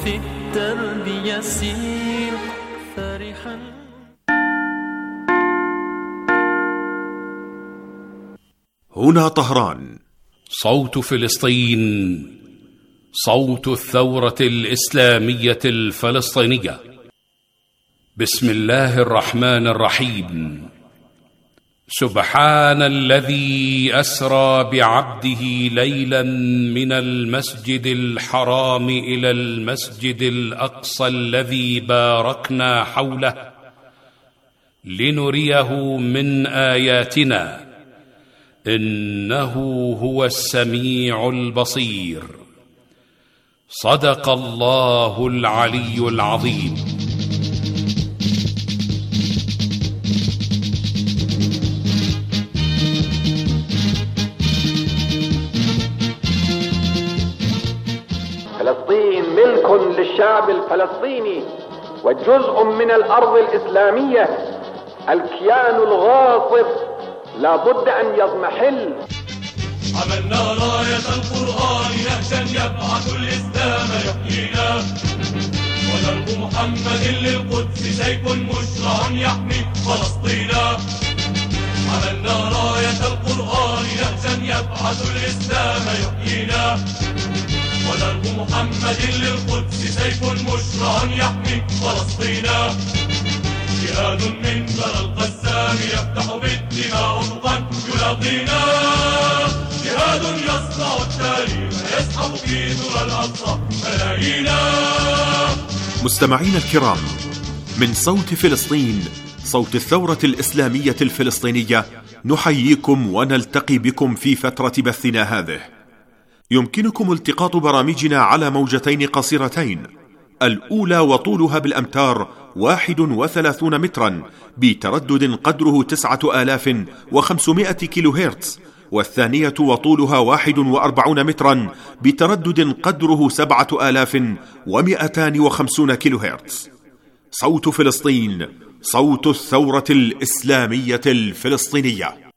في الدرب يسير فرحا. هنا طهران، صوت فلسطين، صوت الثورة الإسلامية الفلسطينية. بسم الله الرحمن الرحيم. سبحان الذي أسرى بعبده ليلا من المسجد الحرام إلى المسجد الأقصى الذي باركنا حوله لنريه من آياتنا إنه هو السميع البصير. صدق الله العلي العظيم. فلسطين ملك للشعب الفلسطيني وجزء من الأرض الإسلامية. الكيان الغاصب لا بد أن يضمحل. عملنا راية القرآن نهجا يبعث الإسلام يحيينا، ودرب محمد للقدس سيف مشرع يحمي فلسطينا. عملنا راية القرآن نهجا يبعث الإسلام يحيينا، ودرب محمد للقدس سيف مشرع يحمي فلسطينا. جهاد من برى القسام يفتح بالدماء أفقا يلاقينا، جهاد يصنع التاريخ يسحب في ذرى الأقصى ملايينا. مستمعين الكرام، من صوت فلسطين، صوت الثورة الإسلامية الفلسطينية، نحييكم ونلتقي بكم في فترة بثنا هذه. يمكنكم التقاط برامجنا على موجتين قصيرتين، الأولى وطولها بالأمتار 31 مترا بتردد قدره 9500 كيلو هرتز، والثانية وطولها 41 مترا بتردد قدره 7250 كيلو هرتز. صوت فلسطين، صوت الثورة الإسلامية الفلسطينية.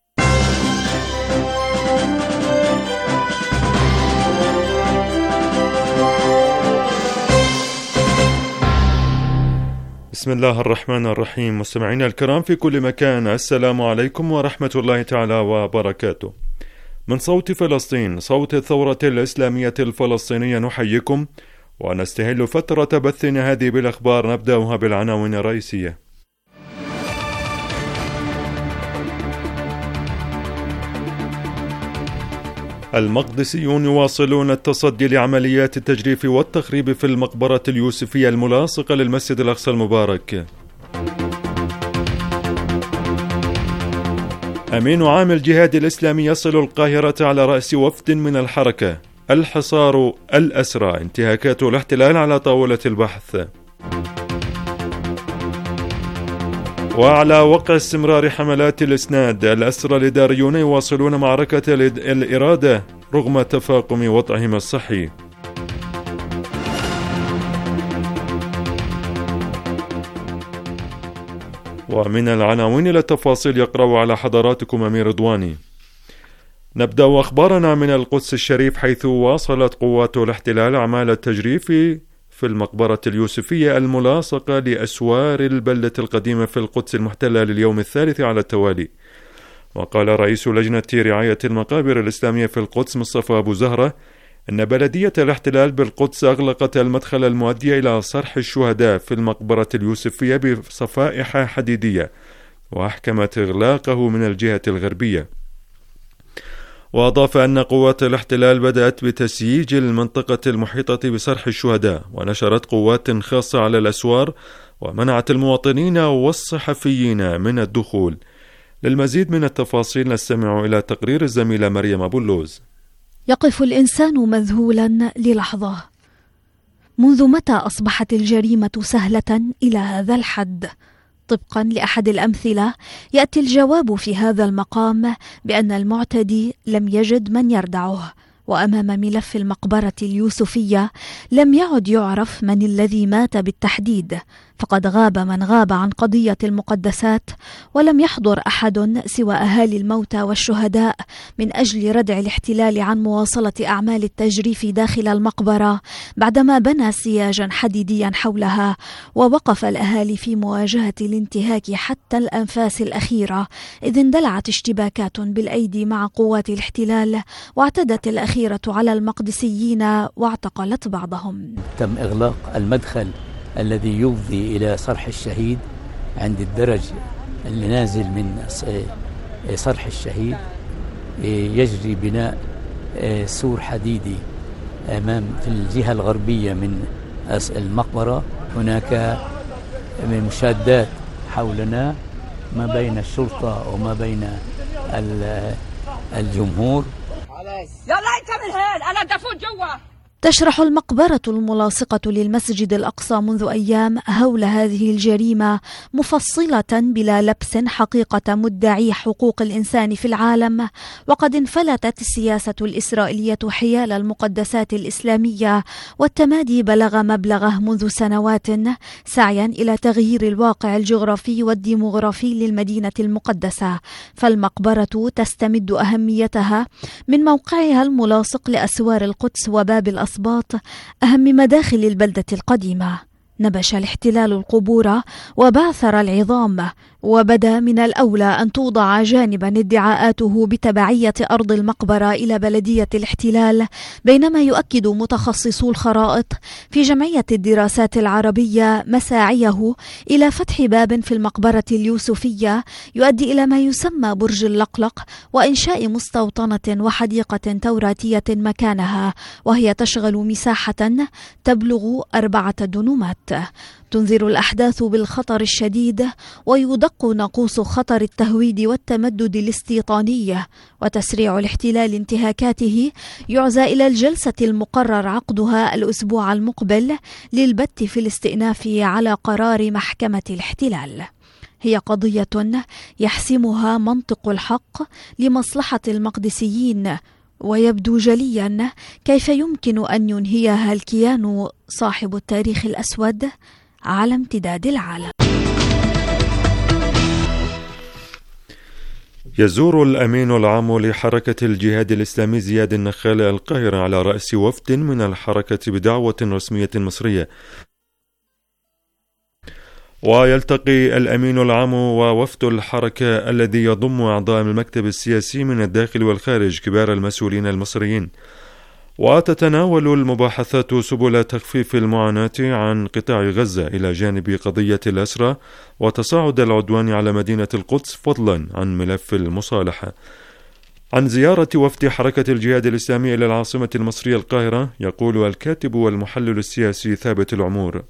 بسم الله الرحمن الرحيم. مستمعينا الكرام في كل مكان، السلام عليكم ورحمة الله تعالى وبركاته. من صوت فلسطين، صوت الثورة الإسلامية الفلسطينية، نحييكم ونستهل فترة بثنا هذه بالأخبار. نبدأها بالعناوين الرئيسية. المقدسيون يواصلون التصدي لعمليات التجريف والتخريب في المقبرة اليوسفية الملاصقة للمسجد الأقصى المبارك. أمين عام الجهاد الإسلامي يصل القاهرة على رأس وفد من الحركة. الحصار، الأسرى، انتهاكات الاحتلال على طاولة البحث. وعلى وقع استمرار حملات الإسناد، الأسرى الإداريون يواصلون معركة الإرادة رغم تفاقم وضعهم الصحي. ومن العناوين إلى التفاصيل يقرأ على حضراتكم أمير رضواني. نبدأ أخبارنا من القدس الشريف، حيث واصلت قوات الاحتلال أعمال التجريف في المقبرة اليوسفية الملاصقة لأسوار البلدة القديمة في القدس المحتلة لليوم الثالث على التوالي. وقال رئيس لجنة رعاية المقابر الإسلامية في القدس مصطفى أبو زهرة أن بلدية الاحتلال بالقدس أغلقت المدخل المؤدي إلى صرح الشهداء في المقبرة اليوسفية بصفائح حديدية، وأحكمت إغلاقه من الجهة الغربية. وأضاف أن قوات الاحتلال بدأت بتسييج المنطقة المحيطة بصرح الشهداء، ونشرت قوات خاصة على الأسوار، ومنعت المواطنين والصحفيين من الدخول. للمزيد من التفاصيل نستمع إلى تقرير الزميلة مريم أبو اللوز. يقف الإنسان مذهولا للحظة. منذ متى أصبحت الجريمة سهلة إلى هذا الحد؟ طبقا لأحد الأمثلة، يأتي الجواب في هذا المقام بأن المعتدي لم يجد من يردعه، وأمام ملف المقبرة اليوسفية لم يعد يعرف من الذي مات بالتحديد، فقد غاب من غاب عن قضية المقدسات، ولم يحضر أحد سوى أهالي الموتى والشهداء من أجل ردع الاحتلال عن مواصلة أعمال التجريف داخل المقبرة بعدما بنى سياجا حديديا حولها، ووقف الأهالي في مواجهة الانتهاك حتى الأنفاس الأخيرة، إذ اندلعت اشتباكات بالأيدي مع قوات الاحتلال، واعتدت الأخيرة على المقدسيين واعتقلت بعضهم. تم إغلاق المدخل الذي يفضي إلى صرح الشهيد عند الدرج اللي نازل من صرح الشهيد. يجري بناء سور حديدي أمام في الجهة الغربية من المقبرة. هناك من مشادات حولنا ما بين الشرطة وما بين الجمهور. يلا انت من هين، انا دفوت جوا. تشرح المقبرة الملاصقة للمسجد الأقصى منذ أيام هول هذه الجريمة، مفصلة بلا لبس حقيقة مدعي حقوق الإنسان في العالم، وقد انفلتت السياسة الإسرائيلية حيال المقدسات الإسلامية، والتمادي بلغ مبلغه منذ سنوات سعيا إلى تغيير الواقع الجغرافي والديموغرافي للمدينة المقدسة. فالمقبرة تستمد أهميتها من موقعها الملاصق لأسوار القدس وباب الأسباط، أهم مداخل البلدة القديمة. نبش الاحتلال القبور وبعثر العظام، وبدا من الأولى أن توضع جانبا ادعاءاته بتبعية أرض المقبرة إلى بلدية الاحتلال، بينما يؤكد متخصصو الخرائط في جمعية الدراسات العربية مساعيه إلى فتح باب في المقبرة اليوسفية يؤدي إلى ما يسمى برج اللقلق، وإنشاء مستوطنة وحديقة توراتية مكانها، وهي تشغل مساحة تبلغ 4 دنومات. تنذر الأحداث بالخطر الشديد، ويدق ناقوس خطر التهويد والتمدد الاستيطاني، وتسريع الاحتلال انتهاكاته يعزى إلى الجلسة المقرر عقدها الأسبوع المقبل للبت في الاستئناف على قرار محكمة الاحتلال. هي قضية يحسمها منطق الحق لمصلحة المقدسيين، ويبدو جليا كيف يمكن أن ينهيها الكيان صاحب التاريخ الأسود على امتداد العالم. يزور الأمين العام لحركة الجهاد الإسلامي زياد النخال القاهرة على رأس وفد من الحركة بدعوة رسمية مصرية. ويلتقي الأمين العام ووفد الحركة الذي يضم أعضاء المكتب السياسي من الداخل والخارج كبار المسؤولين المصريين، وتتناول المباحثات سبل تخفيف المعاناة عن قطاع غزة إلى جانب قضية الأسرى وتصاعد العدوان على مدينة القدس، فضلا عن ملف المصالحة. عن زيارة وفد حركة الجهاد الإسلامي إلى العاصمة المصرية القاهرة يقول الكاتب والمحلل السياسي ثابت العمور: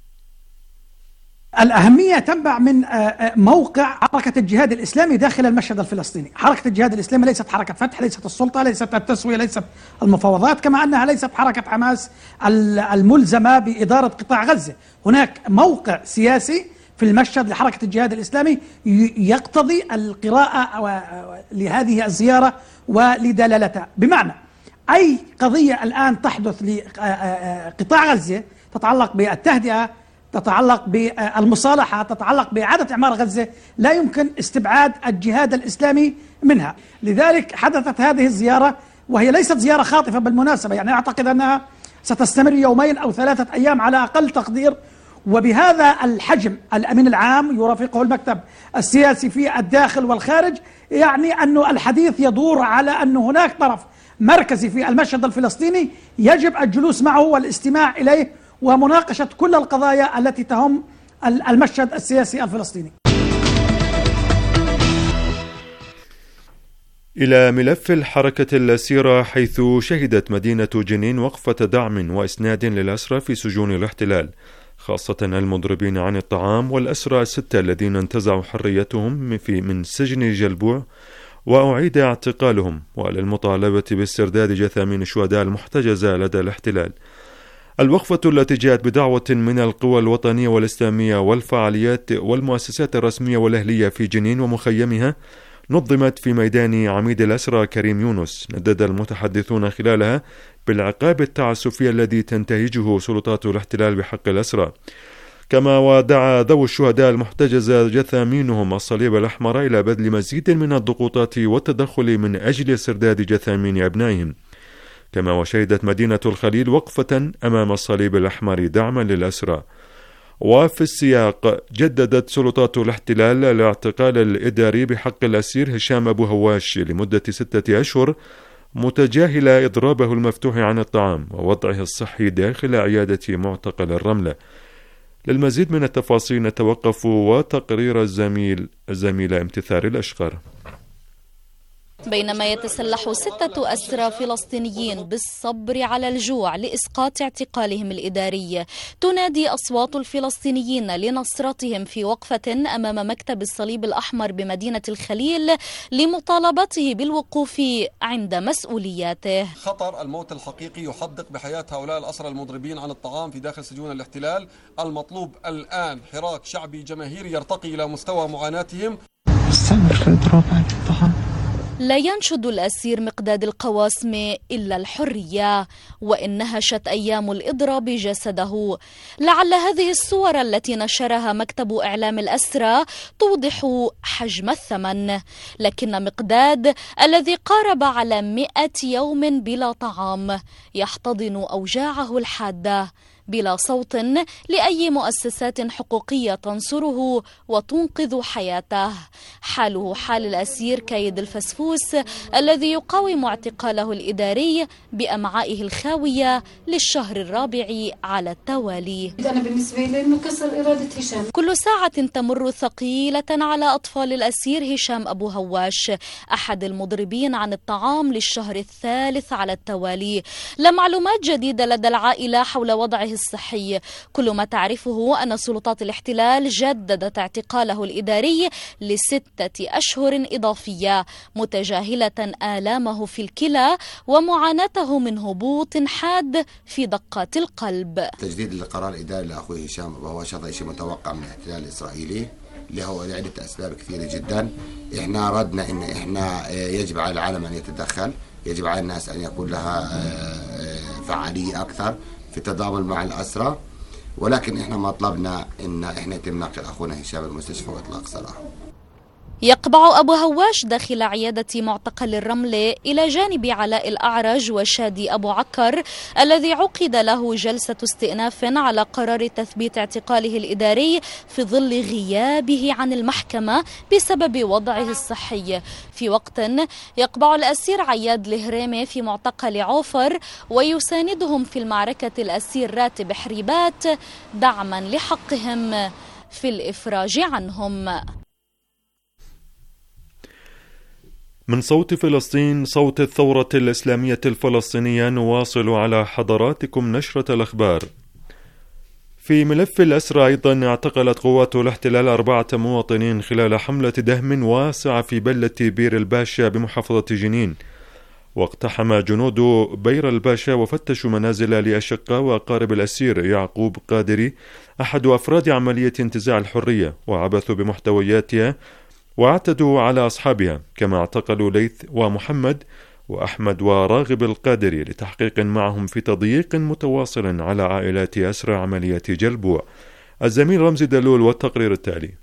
الأهمية تنبع من موقع حركة الجهاد الإسلامي داخل المشهد الفلسطيني. حركة الجهاد الإسلامي ليست حركة فتح، ليست السلطة، ليست التسوية، ليست المفاوضات، كما أنها ليست حركة حماس الملزمة بإدارة قطاع غزة. هناك موقع سياسي في المشهد لحركة الجهاد الإسلامي يقتضي القراءة لهذه الزيارة ولدلالتها، بمعنى أي قضية الآن تحدث لقطاع غزة تتعلق بالتهدئة، تتعلق بالمصالحة، تتعلق بإعادة إعمار غزة، لا يمكن استبعاد الجهاد الإسلامي منها. لذلك حدثت هذه الزيارة، وهي ليست زيارة خاطفة بالمناسبة، يعني أعتقد أنها ستستمر 2 أو 3 أيام على أقل تقدير. وبهذا الحجم الأمين العام يرافقه المكتب السياسي في الداخل والخارج، يعني أن الحديث يدور على أن هناك طرف مركزي في المشهد الفلسطيني يجب الجلوس معه والاستماع إليه ومناقشة كل القضايا التي تهم المشهد السياسي الفلسطيني. إلى ملف الحركة الأسيرة، حيث شهدت مدينة جنين وقفة دعم وإسناد للأسرى في سجون الاحتلال، خاصة المضربين عن الطعام والأسرى 6 الذين انتزعوا حريتهم من سجن جلبوع وأعيد اعتقالهم، وللمطالبة باسترداد جثامين الشهداء المحتجزة لدى الاحتلال. الوقفة التي جاءت بدعوة من القوى الوطنية والإسلامية والفعاليات والمؤسسات الرسمية والأهلية في جنين ومخيمها، نظمت في ميدان عميد الأسرى كريم يونس. ندد المتحدثون خلالها بالعقاب التعسفي الذي تنتهجه سلطات الاحتلال بحق الأسرى، كما ودعا ذوي الشهداء المحتجزة جثامينهم الصليب الأحمر إلى بذل مزيد من الضغوطات والتدخل من أجل سرداد جثامين أبنائهم. كما وشهدت مدينة الخليل وقفة أمام الصليب الأحمر دعما للأسرى. وفي السياق جددت سلطات الاحتلال الاعتقال الإداري بحق الأسير هشام أبو هواش لمدة 6 أشهر، متجاهل إضرابه المفتوح عن الطعام ووضعه الصحي داخل عيادة معتقل الرملة. للمزيد من التفاصيل نتوقف وتقرير الزميلة امتثار الأشقر. بينما يتسلح 6 أسرى فلسطينيين بالصبر على الجوع لإسقاط اعتقالهم الإداري، تنادي أصوات الفلسطينيين لنصرتهم في وقفة أمام مكتب الصليب الأحمر بمدينة الخليل لمطالبته بالوقوف عند مسؤولياته. خطر الموت الحقيقي يحدق بحياة هؤلاء الأسرى المضربين عن الطعام في داخل سجون الاحتلال. المطلوب الآن حراك شعبي جماهيري يرتقي إلى مستوى معاناتهم. استمر في إضراب عن الطعام. لا ينشد الأسير مقداد القواسمي إلا الحرية، وإن نهشت أيام الإضراب جسده. لعل هذه الصور التي نشرها مكتب إعلام الأسرى توضح حجم الثمن، لكن مقداد الذي قارب على 100 يوم بلا طعام يحتضن أوجاعه الحادة بلا صوت لأي مؤسسات حقوقية تنصره وتنقذ حياته. حاله حال الأسير كايد الفسفوس الذي يقاوم اعتقاله الإداري بأمعائه الخاوية للشهر الرابع على التوالي. أنا بالنسبة لي إنه كسر إرادة هشام. كل ساعة تمر ثقيلة على أطفال الأسير هشام أبو هواش، أحد المضربين عن الطعام للشهر الثالث على التوالي. لا معلومات جديدة لدى العائلة حول وضعه الصحي، كل ما تعرفه أن سلطات الاحتلال جددت اعتقاله الإداري ل6 أشهر إضافية، متجاهلة آلامه في الكلى ومعاناته من هبوط حاد في دقات القلب. تجديد القرار الإداري لأخوي هشام وهو شيء متوقع من الاحتلال الإسرائيلي له لعدة أسباب كثيرة جدا. إحنا ردنا إن إحنا يجب على العالم أن يتدخل، يجب على الناس أن يكون لها فعالية أكثر في التضامن مع الأسرى، ولكن إحنا ما طلبنا إن إحنا يتم نقل أخونا هشام المستشفى وإطلاق سراحه. يقبع أبو هواش داخل عيادة معتقل الرملة إلى جانب علاء الأعرج وشادي أبو عكر الذي عقد له جلسة استئناف على قرار تثبيت اعتقاله الإداري في ظل غيابه عن المحكمة بسبب وضعه الصحي، في وقت يقبع الأسير عياد الهريمي في معتقل عوفر ويساندهم في المعركة الأسير راتب حريبات دعما لحقهم في الإفراج عنهم. من صوت فلسطين، صوت الثورة الإسلامية الفلسطينية، نواصل على حضراتكم نشرة الأخبار. في ملف الأسرى أيضا اعتقلت قوات الاحتلال 4 مواطنين خلال حملة دهم واسعة في بلدة بير الباشا بمحافظة جنين، واقتحم جنود بير الباشا وفتشوا منازل لأشقاء وأقارب الأسير يعقوب قادري أحد أفراد عملية انتزاع الحرية، وعبثوا بمحتوياتها واعتدوا على أصحابها، كما اعتقلوا ليث ومحمد وأحمد وراغب القادري لتحقيق معهم في تضييق متواصل على عائلات أسرى عملية جلبوع. الزميل رمزي دلول والتقرير التالي.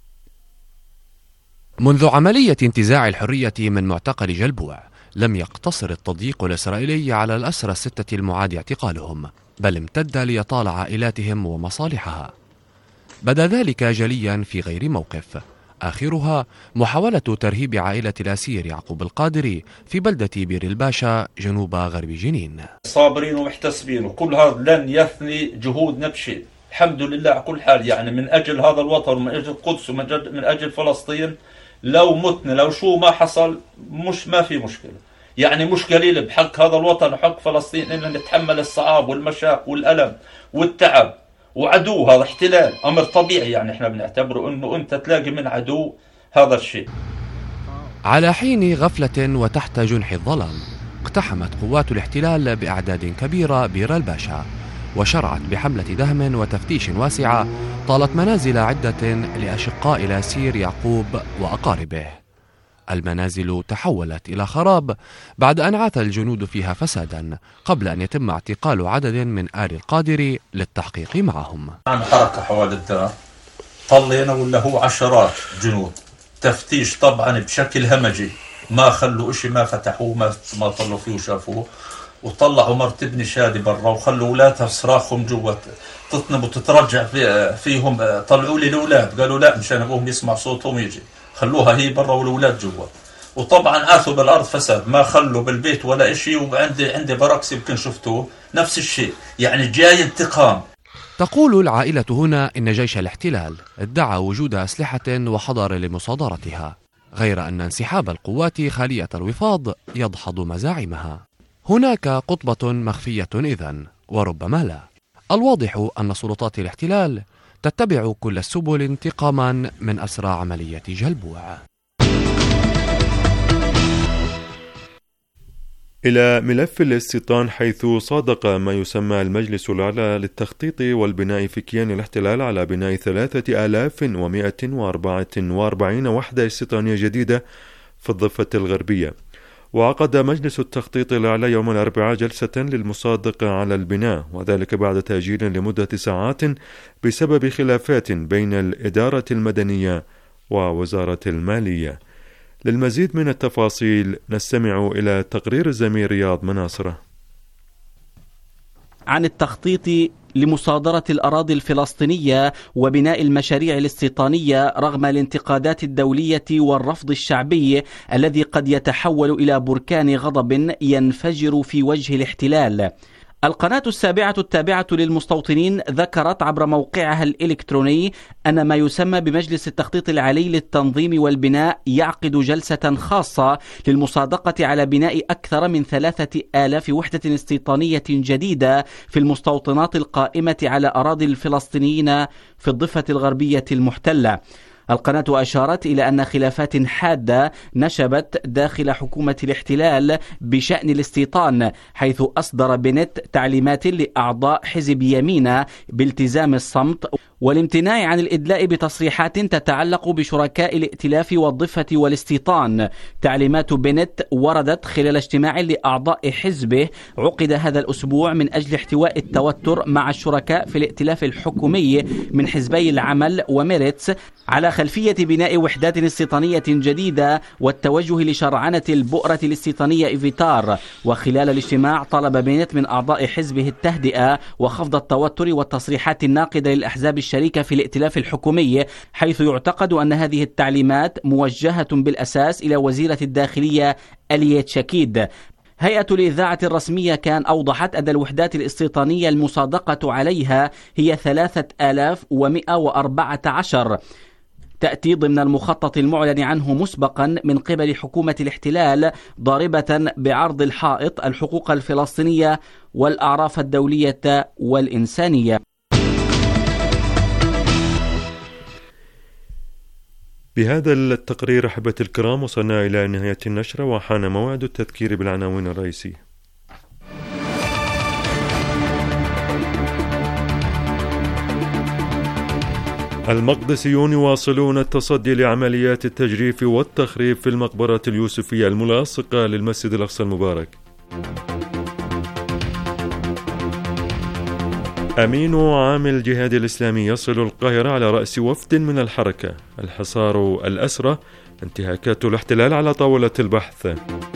منذ عملية انتزاع الحرية من معتقل جلبوع لم يقتصر التضييق الإسرائيلي على الأسرى 6 المعاد اعتقالهم، بل امتد ليطال عائلاتهم ومصالحها. بدا ذلك جليا في غير موقف، آخرها محاولة ترهيب عائلة الأسير يعقوب القادري في بلدة بير الباشا جنوب غرب جنين. صابرين ومحتسبين، وكل هذا لن يثني جهودنا بشيء. الحمد لله على كل حال، يعني من أجل هذا الوطن ومن أجل القدس ومن أجل فلسطين، لو متنا لو شو ما حصل ما في مشكلة. يعني مش قليل بحق هذا الوطن وحق فلسطين إن نتحمل الصعاب والمشاق والألم والتعب، وعدو هذا احتلال أمر طبيعي، يعني احنا بنعتبره انه انت تلاقي من عدو هذا الشيء. على حين غفلة وتحت جنح الظلام اقتحمت قوات الاحتلال بأعداد كبيرة بير الباشا، وشرعت بحملة دهم وتفتيش واسعة طالت منازل عدة لأشقاء الأسير يعقوب وأقاربه. المنازل تحولت إلى خراب بعد أن عاث الجنود فيها فسادا قبل أن يتم اعتقال عدد من آل القادر للتحقيق معهم. عن حركة حوالي الدار طلينا ولا هو عشرات جنود تفتيش طبعا بشكل همجي، ما خلوا إشي، ما فتحوه، ما طلوا فيه وشافوه، وطلعوا مرت ابني شادي برا وخلوا أولادها صراخهم جوا تطنب وتترجع فيهم. طلعوا لي الأولاد قالوا لا مشان أبوهم يسمع صوتهم يجي، خلوها هي برا والأولاد جوا. وطبعا عاثوا بالأرض فساد، ما خلوا بالبيت ولا إشي. وعندي بركس يمكن شفتوه نفس الشيء، يعني جاي انتقام. تقول العائلة هنا إن جيش الاحتلال ادعى وجود أسلحة وحضر لمصادرتها، غير أن انسحاب القوات خالية الوفاض يدحض مزاعمها. هناك قطبة مخفية إذن، وربما لا. الواضح أن سلطات الاحتلال تتبع كل السبل انتقاما من أسرى عملية جلبوع. إلى ملف الاستيطان، حيث صادق ما يسمى المجلس الأعلى للتخطيط والبناء في كيان الاحتلال على بناء 3144 وحدة استيطانية جديدة في الضفة الغربية. وعقد مجلس التخطيط الأعلى يوم الأربعاء جلسة للمصادقة على البناء، وذلك بعد تأجيل لمدة ساعات بسبب خلافات بين الإدارة المدنية ووزارة المالية. للمزيد من التفاصيل نستمع إلى تقرير الزميل رياض مناصرة. عن التخطيط لمصادرة الأراضي الفلسطينية وبناء المشاريع الاستيطانية رغم الانتقادات الدولية والرفض الشعبي الذي قد يتحول إلى بركان غضب ينفجر في وجه الاحتلال. القناة السابعة التابعة للمستوطنين ذكرت عبر موقعها الإلكتروني أن ما يسمى بمجلس التخطيط العلي للتنظيم والبناء يعقد جلسة خاصة للمصادقة على بناء أكثر من 3000 وحدة استيطانية جديدة في المستوطنات القائمة على أراضي الفلسطينيين في الضفة الغربية المحتلة. القناة أشارت إلى أن خلافات حادة نشبت داخل حكومة الاحتلال بشأن الاستيطان، حيث أصدر بنت تعليمات لأعضاء حزب يمينة بالتزام الصمت والامتناع عن الإدلاء بتصريحات تتعلق بشركاء الائتلاف والضفة والاستيطان. تعليمات بنت وردت خلال اجتماع لأعضاء حزبه عقد هذا الأسبوع من أجل احتواء التوتر مع الشركاء في الائتلاف الحكومي من حزبي العمل وميرتس على خلفية بناء وحدات استيطانية جديدة والتوجه لشرعنة البؤرة الاستيطانية إيفيتار. وخلال الاجتماع طلب بنت من أعضاء حزبه التهدئة وخفض التوتر والتصريحات الناقدة للأحزاب الشريكة في الائتلاف الحكومي، حيث يعتقد أن هذه التعليمات موجهة بالأساس إلى وزيرة الداخلية أليت شكيد. هيئة الإذاعة الرسمية كان أوضحت أن الوحدات الاستيطانية المصادقة عليها هي 3114، تأتي ضمن المخطط المعلن عنه مسبقا من قبل حكومة الاحتلال، ضاربة بعرض الحائط الحقوق الفلسطينية والأعراف الدولية والإنسانية. بهذا التقرير أحبة الكرام وصلنا إلى نهاية النشرة، وحان موعد التذكير بالعناوين الرئيسية. المقدسيون يواصلون التصدي لعمليات التجريف والتخريب في المقبرة اليوسفية الملاصقة للمسجد الأقصى المبارك. أمين عام الجهاد الإسلامي يصل القاهرة على رأس وفد من الحركة. الحصار الأسرى، انتهاكات الاحتلال على طاولة البحث.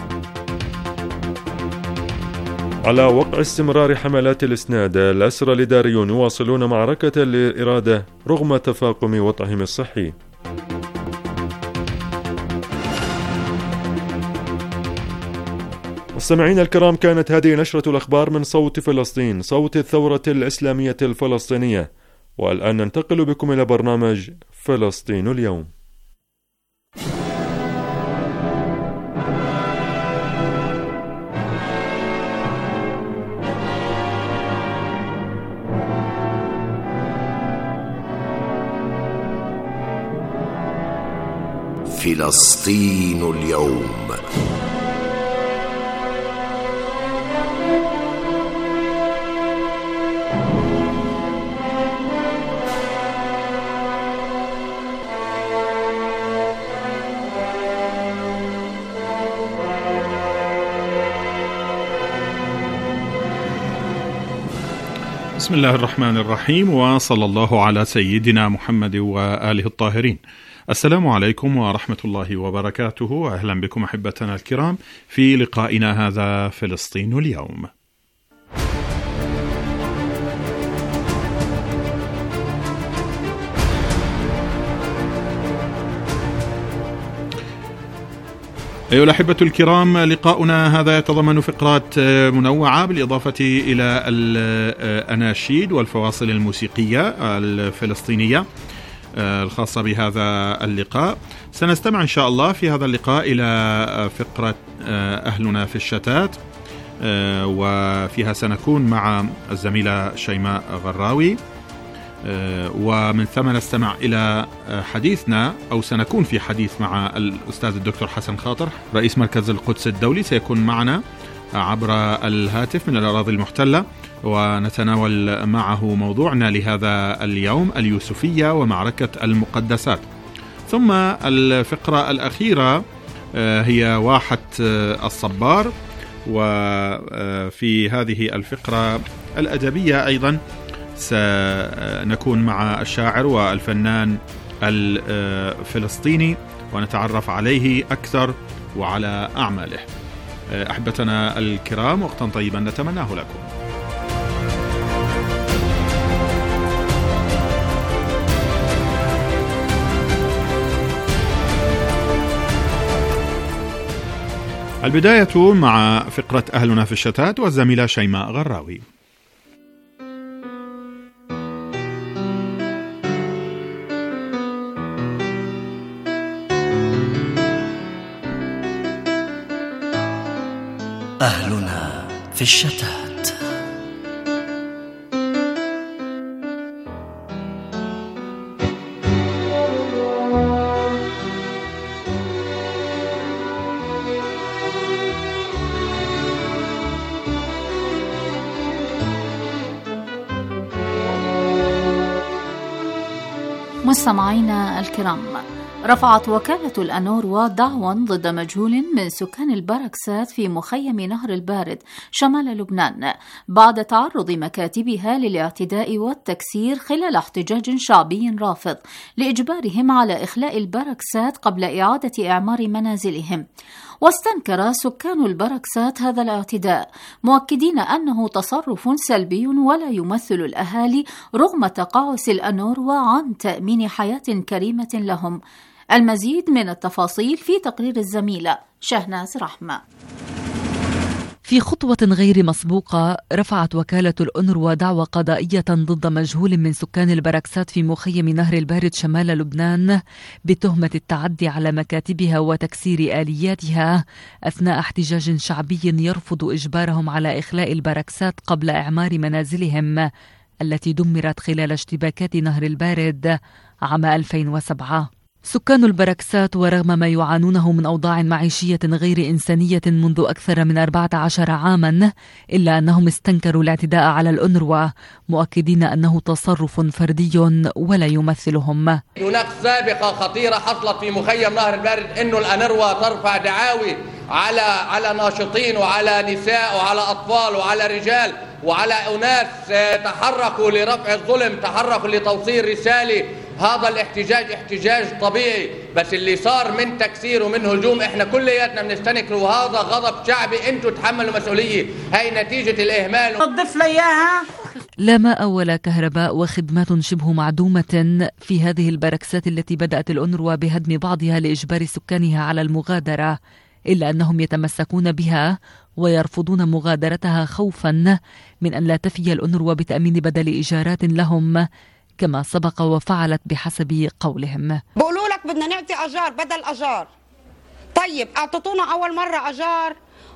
على وقع استمرار حملات الإسناد، الأسرى الإداريون يواصلون معركة الإرادة رغم تفاقم وضعهم الصحي. مستمعينا الكرام، كانت هذه نشرة الأخبار من صوت فلسطين، صوت الثورة الإسلامية الفلسطينية. والآن ننتقل بكم إلى برنامج فلسطين اليوم. فلسطين اليوم. بسم الله الرحمن الرحيم، وصلى الله على سيدنا محمد وآله الطاهرين. السلام عليكم ورحمة الله وبركاته. أهلا بكم أحبتنا الكرام في لقائنا هذا فلسطين اليوم. أيها الأحبة الكرام، لقاؤنا هذا يتضمن فقرات منوعة بالإضافة إلى الأناشيد والفواصل الموسيقية الفلسطينية الخاصة بهذا اللقاء. سنستمع إن شاء الله في هذا اللقاء إلى فقرة أهلنا في الشتات، وفيها سنكون مع الزميلة شيماء غراوي، ومن ثم نستمع إلى حديثنا، أو سنكون في حديث مع الأستاذ الدكتور حسن خاطر رئيس مركز القدس الدولي، سيكون معنا عبر الهاتف من الأراضي المحتلة، ونتناول معه موضوعنا لهذا اليوم اليوسفية ومعركة المقدسات. ثم الفقرة الأخيرة هي واحة الصبار، وفي هذه الفقرة الأدبية أيضا سنكون مع الشاعر والفنان الفلسطيني ونتعرف عليه أكثر وعلى أعماله. أحبتنا الكرام، وقتا طيبا نتمناه لكم. البداية مع فقرة أهلنا في الشتات والزميلة شيماء غراوي. أهلنا في الشتات. مستمعينا الكرام، رفعت وكالة الأنوروا دعوى ضد مجهول من سكان البركسات في مخيم نهر البارد شمال لبنان بعد تعرض مكاتبها للاعتداء والتكسير خلال احتجاج شعبي رافض لإجبارهم على إخلاء البركسات قبل إعادة إعمار منازلهم. واستنكر سكان البركسات هذا الاعتداء، مؤكدين أنه تصرف سلبي ولا يمثل الأهالي رغم تقاعس الأنوروا عن تأمين حياة كريمة لهم. المزيد من التفاصيل في تقرير الزميلة شهناز رحمة. في خطوة غير مسبوقة، رفعت وكالة الأنوروا دعوى قضائية ضد مجهول من سكان البركسات في مخيم نهر البارد شمال لبنان بتهمة التعدي على مكاتبها وتكسير آلياتها أثناء احتجاج شعبي يرفض إجبارهم على إخلاء البركسات قبل إعمار منازلهم التي دمرت خلال اشتباكات نهر البارد عام 2007. سكان البركسات ورغم ما يعانونه من أوضاع معيشية غير إنسانية منذ أكثر من 14 عاما، إلا أنهم استنكروا الاعتداء على الأنوروا، مؤكدين أنه تصرف فردي ولا يمثلهم. هناك سابقة خطيرة حصلت في مخيم نهر البارد، إنه الأنوروا ترفع دعاوي على ناشطين وعلى نساء وعلى أطفال وعلى رجال وعلى أناس تحركوا لرفع الظلم، تحركوا لتوصيل رسالة. هذا الاحتجاج احتجاج طبيعي، بس اللي صار من تكسير ومن هجوم احنا كلياتنا بنستنكره، وهذا غضب شعبي. انتوا تحملوا مسؤولية، هاي نتيجة الإهمال. نضيف لي اياها. لا ماء ولا كهرباء وخدمات شبه معدومة في هذه البركسات التي بدأت الأنوروا بهدم بعضها لإجبار سكانها على المغادرة، إلا أنهم يتمسكون بها ويرفضون مغادرتها خوفا من أن لا تفي الأنوروا بتأمين بدل إيجارات لهم كما سبق وفعلت بحسب قولهم. بقولوا لك بدنا نعطي أجار بدل أجار. طيب أعطتونا أول مرة أجار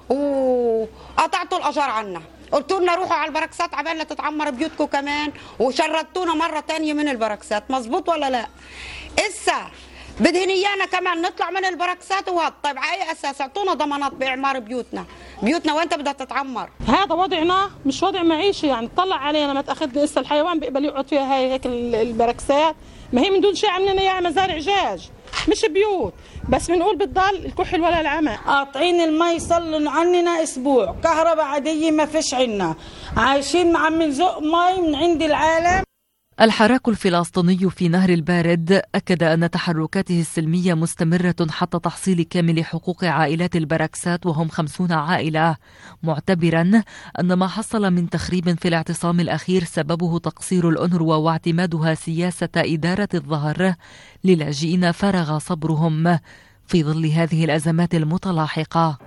وقطعتوا الأجار عنا، قلتوا لنا روحوا على البركسات عبال لا تتعمر بيوتكم كمان، وشردتونا مرة تانية من البركسات. مزبوط ولا لا؟ إسا بدهن إيانا كمان نطلع من البركسات وهذا. طيب على أي أساس؟ اعطونا ضمانات بإعمار بيوتنا. بيوتنا وين بدها تتعمر؟ هذا وضعنا مش وضع معيشي، يعني طلع علينا ما تاخذ لسه الحيوان بيقبل يقعد فيها هيك البركسات، ما هي من دون شيء عملنا اياها مزارع دجاج مش بيوت، بس بنقول بتضل الكحل ولا العمى. قاطعين المي صار عننا اسبوع، كهرباء عاديه ما فيش عنا، عايشين عم نزق مي من عند العالم. الحراك الفلسطيني في نهر البارد أكد أن تحركاته السلمية مستمرة حتى تحصيل كامل حقوق عائلات البركسات وهم 50 عائلة، معتبرا أن ما حصل من تخريب في الاعتصام الأخير سببه تقصير الأونروا واعتمادها سياسة إدارة الظهر للاجئين فرغ صبرهم في ظل هذه الأزمات المتلاحقة.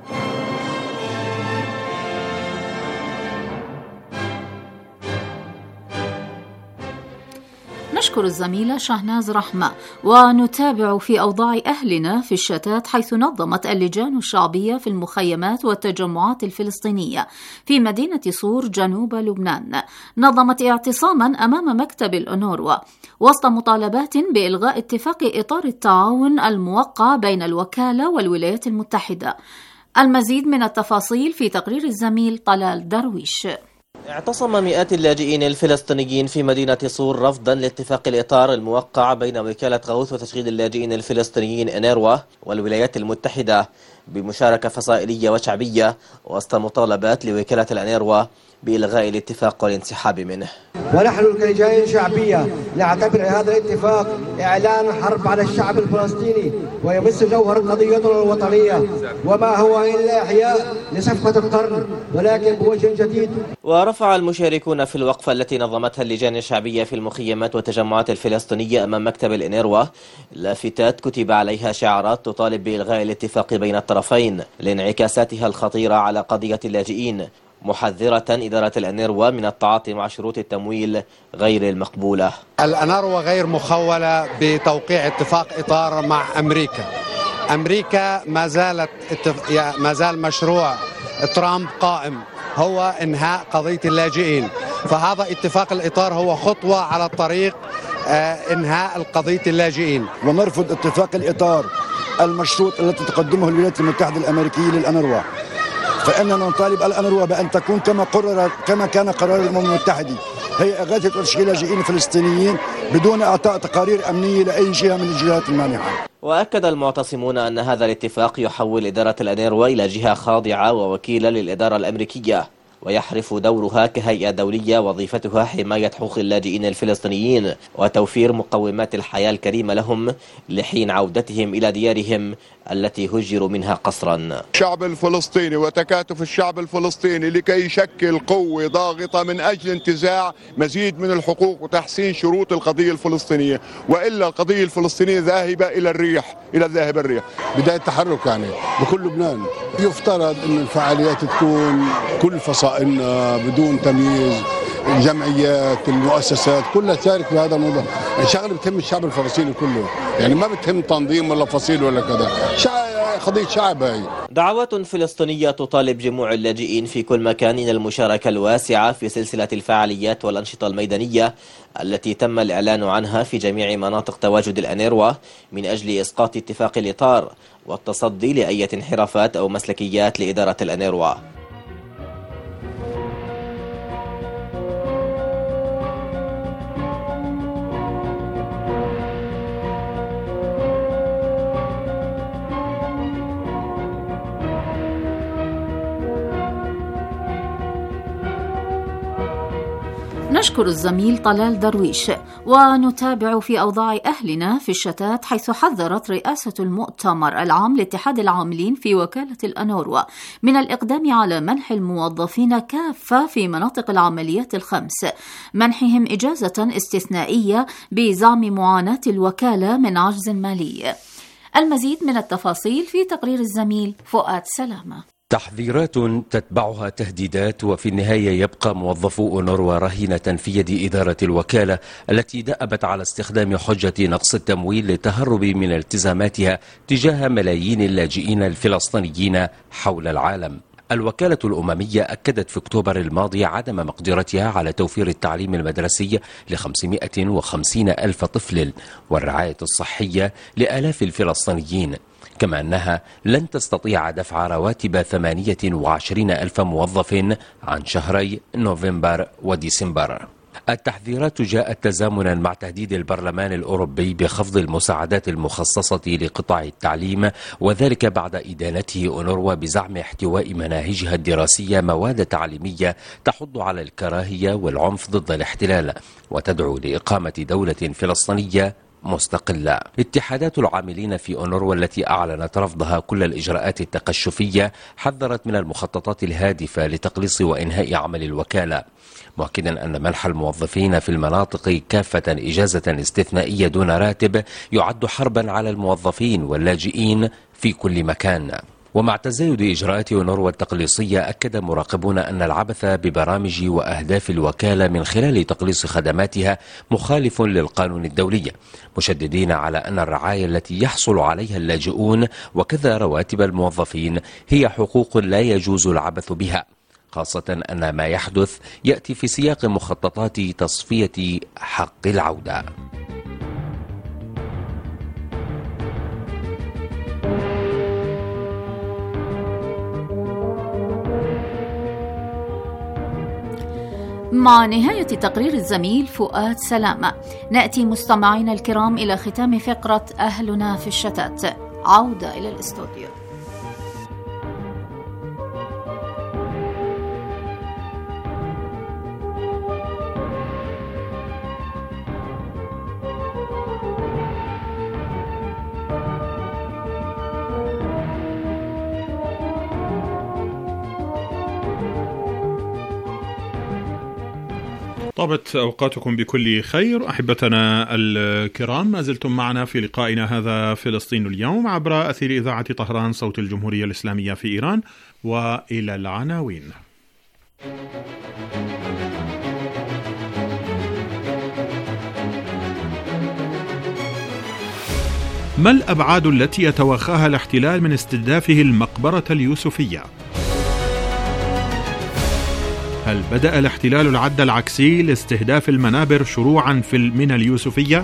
نشكر الزميلة شهناز رحمة. ونتابع في أوضاع أهلنا في الشتات، حيث نظمت اللجان الشعبية في المخيمات والتجمعات الفلسطينية في مدينة صور جنوب لبنان نظمت اعتصاما أمام مكتب الأونروا وسط مطالبات بإلغاء اتفاق إطار التعاون الموقع بين الوكالة والولايات المتحدة. المزيد من التفاصيل في تقرير الزميل طلال درويش. اعتصم مئات اللاجئين الفلسطينيين في مدينة صور رفضا لاتفاق الإطار الموقع بين وكالة غوث وتشغيل اللاجئين الفلسطينيين أونروا والولايات المتحدة بمشاركة فصائلية وشعبية وسط مطالبات لوكالة الأونروا بإلغاء الاتفاق والانسحاب منه. ونحن كلجان شعبية نعتبر هذا الاتفاق إعلان حرب على الشعب الفلسطيني ويمس جوهر قضيتنا الوطنية وما هو إلا إحياء لصفقة القرن ولكن بوجه جديد. ورفع المشاركون في الوقفة التي نظمتها اللجان الشعبية في المخيمات والتجمعات الفلسطينية أمام مكتب الأونروا لافتات كتب عليها شعارات تطالب بإلغاء الاتفاق بين الطرفين لانعكاساتها الخطيرة على قضية اللاجئين، محذرة إدارة الأونروا من التعاطي مع شروط التمويل غير المقبولة. الأونروا غير مخولة بتوقيع اتفاق إطار مع أمريكا. أمريكا ما زال مشروع ترامب قائم هو إنهاء قضية اللاجئين، فهذا اتفاق الإطار هو خطوة على الطريق إنهاء قضية اللاجئين. ونرفض اتفاق الإطار المشروط التي تقدمه الولايات المتحدة الأمريكية للأونروا، فإننا نطالب الأونروا بأن تكون كما كان قرار الأمم المتحدة، هي إغاثة وتشغيل لاجئين فلسطينيين بدون إعطاء تقارير أمنية لأي جهة من الجهات المانحة. وأكد المعتصمون أن هذا الاتفاق يحول إدارة الأونروا إلى جهة خاضعة ووكيلة للإدارة الأمريكية، ويحرف دورها كهيئة دولية وظيفتها حماية حقوق اللاجئين الفلسطينيين وتوفير مقومات الحياة الكريمة لهم لحين عودتهم إلى ديارهم التي هجروا منها قسرا. الشعب الفلسطيني وتكاتف الشعب الفلسطيني لكي يشكل قوة ضاغطة من أجل انتزاع مزيد من الحقوق وتحسين شروط القضية الفلسطينية، وإلا القضية الفلسطينية ذاهبة إلى الريح، إلى الذاهب الريح. بداية تحرك يعني بكل لبنان. يفترض أن الفعاليات تكون كل فصائلنا بدون تمييز، الجمعيات المؤسسات كلها تشارك في هذا الموضوع. الشغله بتهم الشعب الفلسطيني كله، يعني ما بتهم تنظيم ولا فصيل ولا كذا، قضية شعب هي. دعوات فلسطينية تطالب جموع اللاجئين في كل مكان إلى المشاركة الواسعة في سلسلة الفعاليات والأنشطة الميدانية التي تم الإعلان عنها في جميع مناطق تواجد الأونروا من أجل إسقاط اتفاق الإطار والتصدي لأي انحرافات أو مسلكيات لإدارة الأونروا. نشكر الزميل طلال درويش. ونتابع في أوضاع أهلنا في الشتات، حيث حذرت رئاسة المؤتمر العام لاتحاد العاملين في وكالة الأونروا من الإقدام على منح الموظفين كافة في مناطق العمليات الخمس منحهم إجازة استثنائية بزعم معاناة الوكالة من عجز مالي. المزيد من التفاصيل في تقرير الزميل فؤاد سلامة. تحذيرات تتبعها تهديدات، وفي النهاية يبقى موظفو أونروا رهينة في يد إدارة الوكالة التي دأبت على استخدام حجة نقص التمويل للتهرب من التزاماتها تجاه ملايين اللاجئين الفلسطينيين حول العالم. الوكالة الأممية أكدت في أكتوبر الماضي عدم مقدرتها على توفير التعليم المدرسي ل550 ألف طفل والرعاية الصحية لآلاف الفلسطينيين، كما أنها لن تستطيع دفع رواتب 28,000 موظف عن شهري نوفمبر وديسمبر. التحذيرات جاءت تزامنا مع تهديد البرلمان الأوروبي بخفض المساعدات المخصصة لقطاع التعليم، وذلك بعد إدانته أونروا بزعم احتواء مناهجها الدراسية مواد تعليمية تحض على الكراهية والعنف ضد الاحتلال وتدعو لإقامة دولة فلسطينية مستقلة. اتحادات العاملين في أونروا التي أعلنت رفضها كل الإجراءات التقشفية حذرت من المخططات الهادفة لتقليص وإنهاء عمل الوكالة، مؤكدا أن منح الموظفين في المناطق كافة إجازة استثنائية دون راتب يعد حربا على الموظفين واللاجئين في كل مكان. ومع تزايد إجراءات أونروا التقليصية، أكد مراقبون أن العبث ببرامج وأهداف الوكالة من خلال تقليص خدماتها مخالف للقانون الدولي، مشددين على أن الرعاية التي يحصل عليها اللاجئون وكذا رواتب الموظفين هي حقوق لا يجوز العبث بها، خاصة أن ما يحدث يأتي في سياق مخططات تصفية حق العودة. مع نهاية تقرير الزميل فؤاد سلامة، نأتي مستمعينا الكرام إلى ختام فقرة أهلنا في الشتات. عودة إلى الاستوديو. طابت أوقاتكم بكل خير أحبتنا الكرام، ما زلتم معنا في لقائنا هذا فلسطين اليوم عبر أثير إذاعة طهران صوت الجمهورية الإسلامية في إيران. وإلى العناوين. ما الأبعاد التي يتوخاها الاحتلال من استهدافه المقبرة اليوسفية؟ هل بدأ الاحتلال العد العكسي لاستهداف المنابر شروعا من اليوسفية؟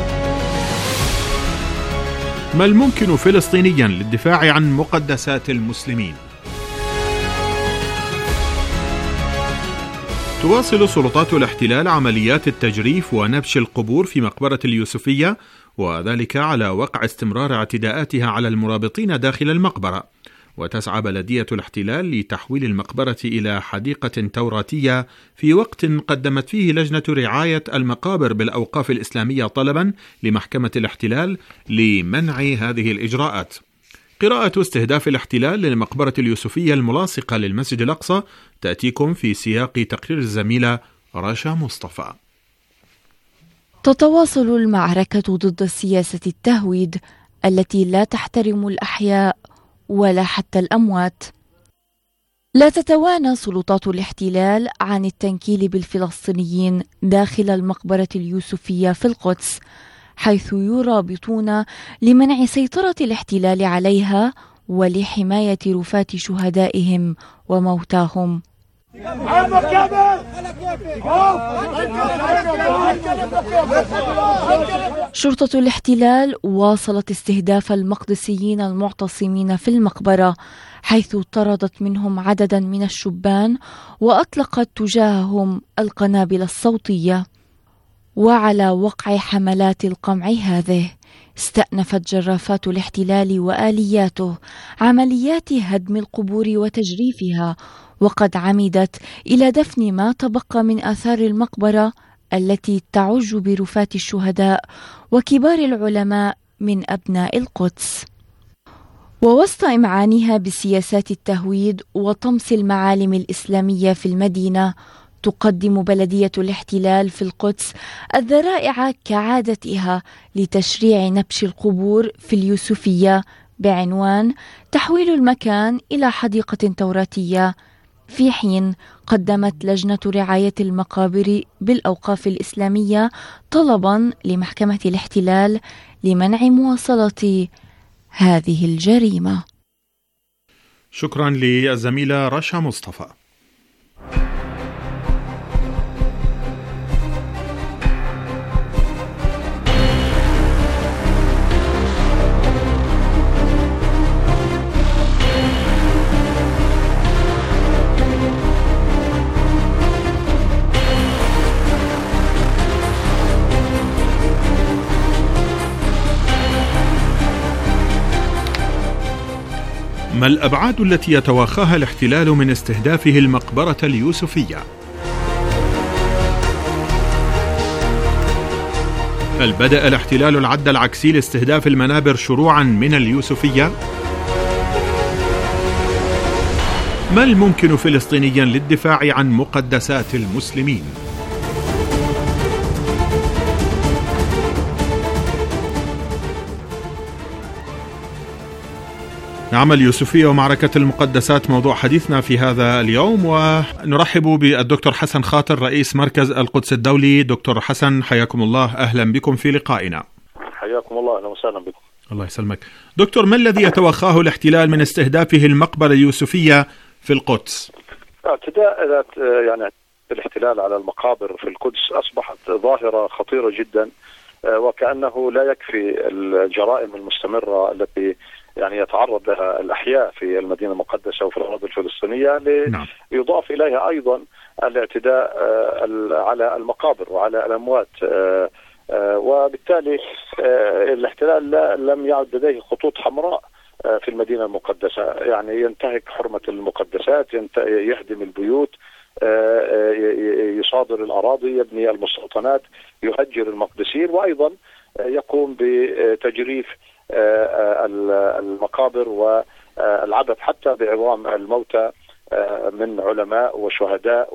ما الممكن فلسطينيا للدفاع عن مقدسات المسلمين؟ تواصل سلطات الاحتلال عمليات التجريف ونبش القبور في مقبرة اليوسفية، وذلك على وقع استمرار اعتداءاتها على المرابطين داخل المقبرة. وتسعى بلدية الاحتلال لتحويل المقبرة إلى حديقة توراتية في وقت قدمت فيه لجنة رعاية المقابر بالأوقاف الإسلامية طلبا لمحكمة الاحتلال لمنع هذه الإجراءات. قراءة استهداف الاحتلال للمقبرة اليوسفية الملاصقة للمسجد الأقصى تأتيكم في سياق تقرير الزميلة رشا مصطفى. تتواصل المعركة ضد سياسة التهويد التي لا تحترم الأحياء ولا حتى الأموات. لا تتوانى سلطات الاحتلال عن التنكيل بالفلسطينيين داخل المقبرة اليوسفية في القدس، حيث يرابطون لمنع سيطرة الاحتلال عليها ولحماية رفات شهدائهم وموتاهم. شرطة الاحتلال واصلت استهداف المقدسيين المعتصمين في المقبرة، حيث طردت منهم عددا من الشبان وأطلقت تجاههم القنابل الصوتية. وعلى وقع حملات القمع هذه استأنفت جرافات الاحتلال وآلياته عمليات هدم القبور وتجريفها، وقد عمدت إلى دفن ما تبقى من آثار المقبرة التي تعج برفات الشهداء وكبار العلماء من أبناء القدس. ووسط إمعانها بسياسات التهويد وطمس المعالم الإسلامية في المدينة، تقدم بلدية الاحتلال في القدس الذرائع كعادتها لتشريع نبش القبور في اليوسفية بعنوان تحويل المكان إلى حديقة توراتية، في حين قدمت لجنة رعاية المقابر بالأوقاف الإسلامية طلبا لمحكمة الاحتلال لمنع مواصلة هذه الجريمة. شكرا للزميلة رشا مصطفى. ما الأبعاد التي يتوخاها الاحتلال من استهدافه المقبرة اليوسفية؟ هل بدأ الاحتلال العد العكسي لاستهداف المنابر شروعا من اليوسفية؟ ما الممكن فلسطينيا للدفاع عن مقدسات المسلمين؟ نعم، اليوسفية ومعركة المقدسات موضوع حديثنا في هذا اليوم، ونرحب بالدكتور حسن خاطر رئيس مركز القدس الدولي. دكتور حسن، حياكم الله، أهلا بكم في لقائنا. حياكم الله، أهلا وسهلا بكم. الله يسلمك. دكتور، ما الذي يتوخاه الاحتلال من استهدافه المقبرة اليوسفية في القدس؟ اعتداء يعني الاحتلال على المقابر في القدس أصبحت ظاهرة خطيرة جدا، وكأنه لا يكفي الجرائم المستمرة التي يعني يتعرض لها الأحياء في المدينة المقدسة وفي الأراضي الفلسطينية، يضاف إليها أيضا الاعتداء على المقابر وعلى الأموات، وبالتالي الاحتلال لم يعد لديه خطوط حمراء في المدينة المقدسة. يعني ينتهك حرمة المقدسات، يهدم البيوت، يصادر الأراضي، يبني المستوطنات، يهجر المقدسين، وأيضا يقوم بتجريف المقابر والعبث حتى بعظام الموتى من علماء وشهداء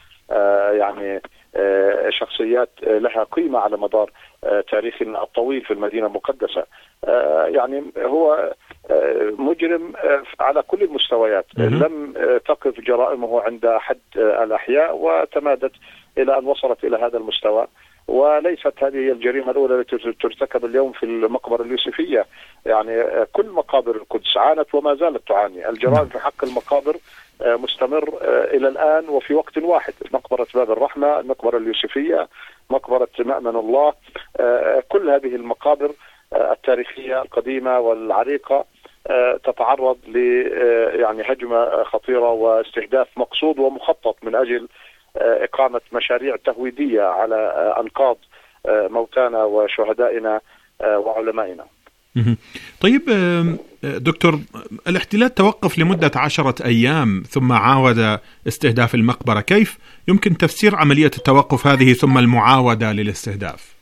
ويعني شخصيات لها قيمة على مدار تاريخنا الطويل في المدينة المقدسة. يعني هو مجرم على كل المستويات، لم تقف جرائمه عند حد الأحياء وتمادت إلى أن وصلت إلى هذا المستوى. وليست هذه الجريمة الأولى التي ترتكب اليوم في المقبرة اليوسفية. يعني كل مقابر القدس عانت وما زالت تعاني. الجرائم في حق المقابر مستمر إلى الآن وفي وقت واحد. مقبرة باب الرحمة، المقبرة اليوسفية، مقبرة مأمن الله، كل هذه المقابر التاريخية القديمة والعريقة تتعرض ل يعني هجمة خطيرة واستهداف مقصود ومخطط من أجل إقامة مشاريع تهويدية على أنقاض موتانا وشهدائنا وعلمائنا. طيب دكتور، الاحتلال توقف لمدة 10 أيام ثم عاود استهداف المقبرة، كيف يمكن تفسير عملية التوقف هذه ثم المعاودة للاستهداف؟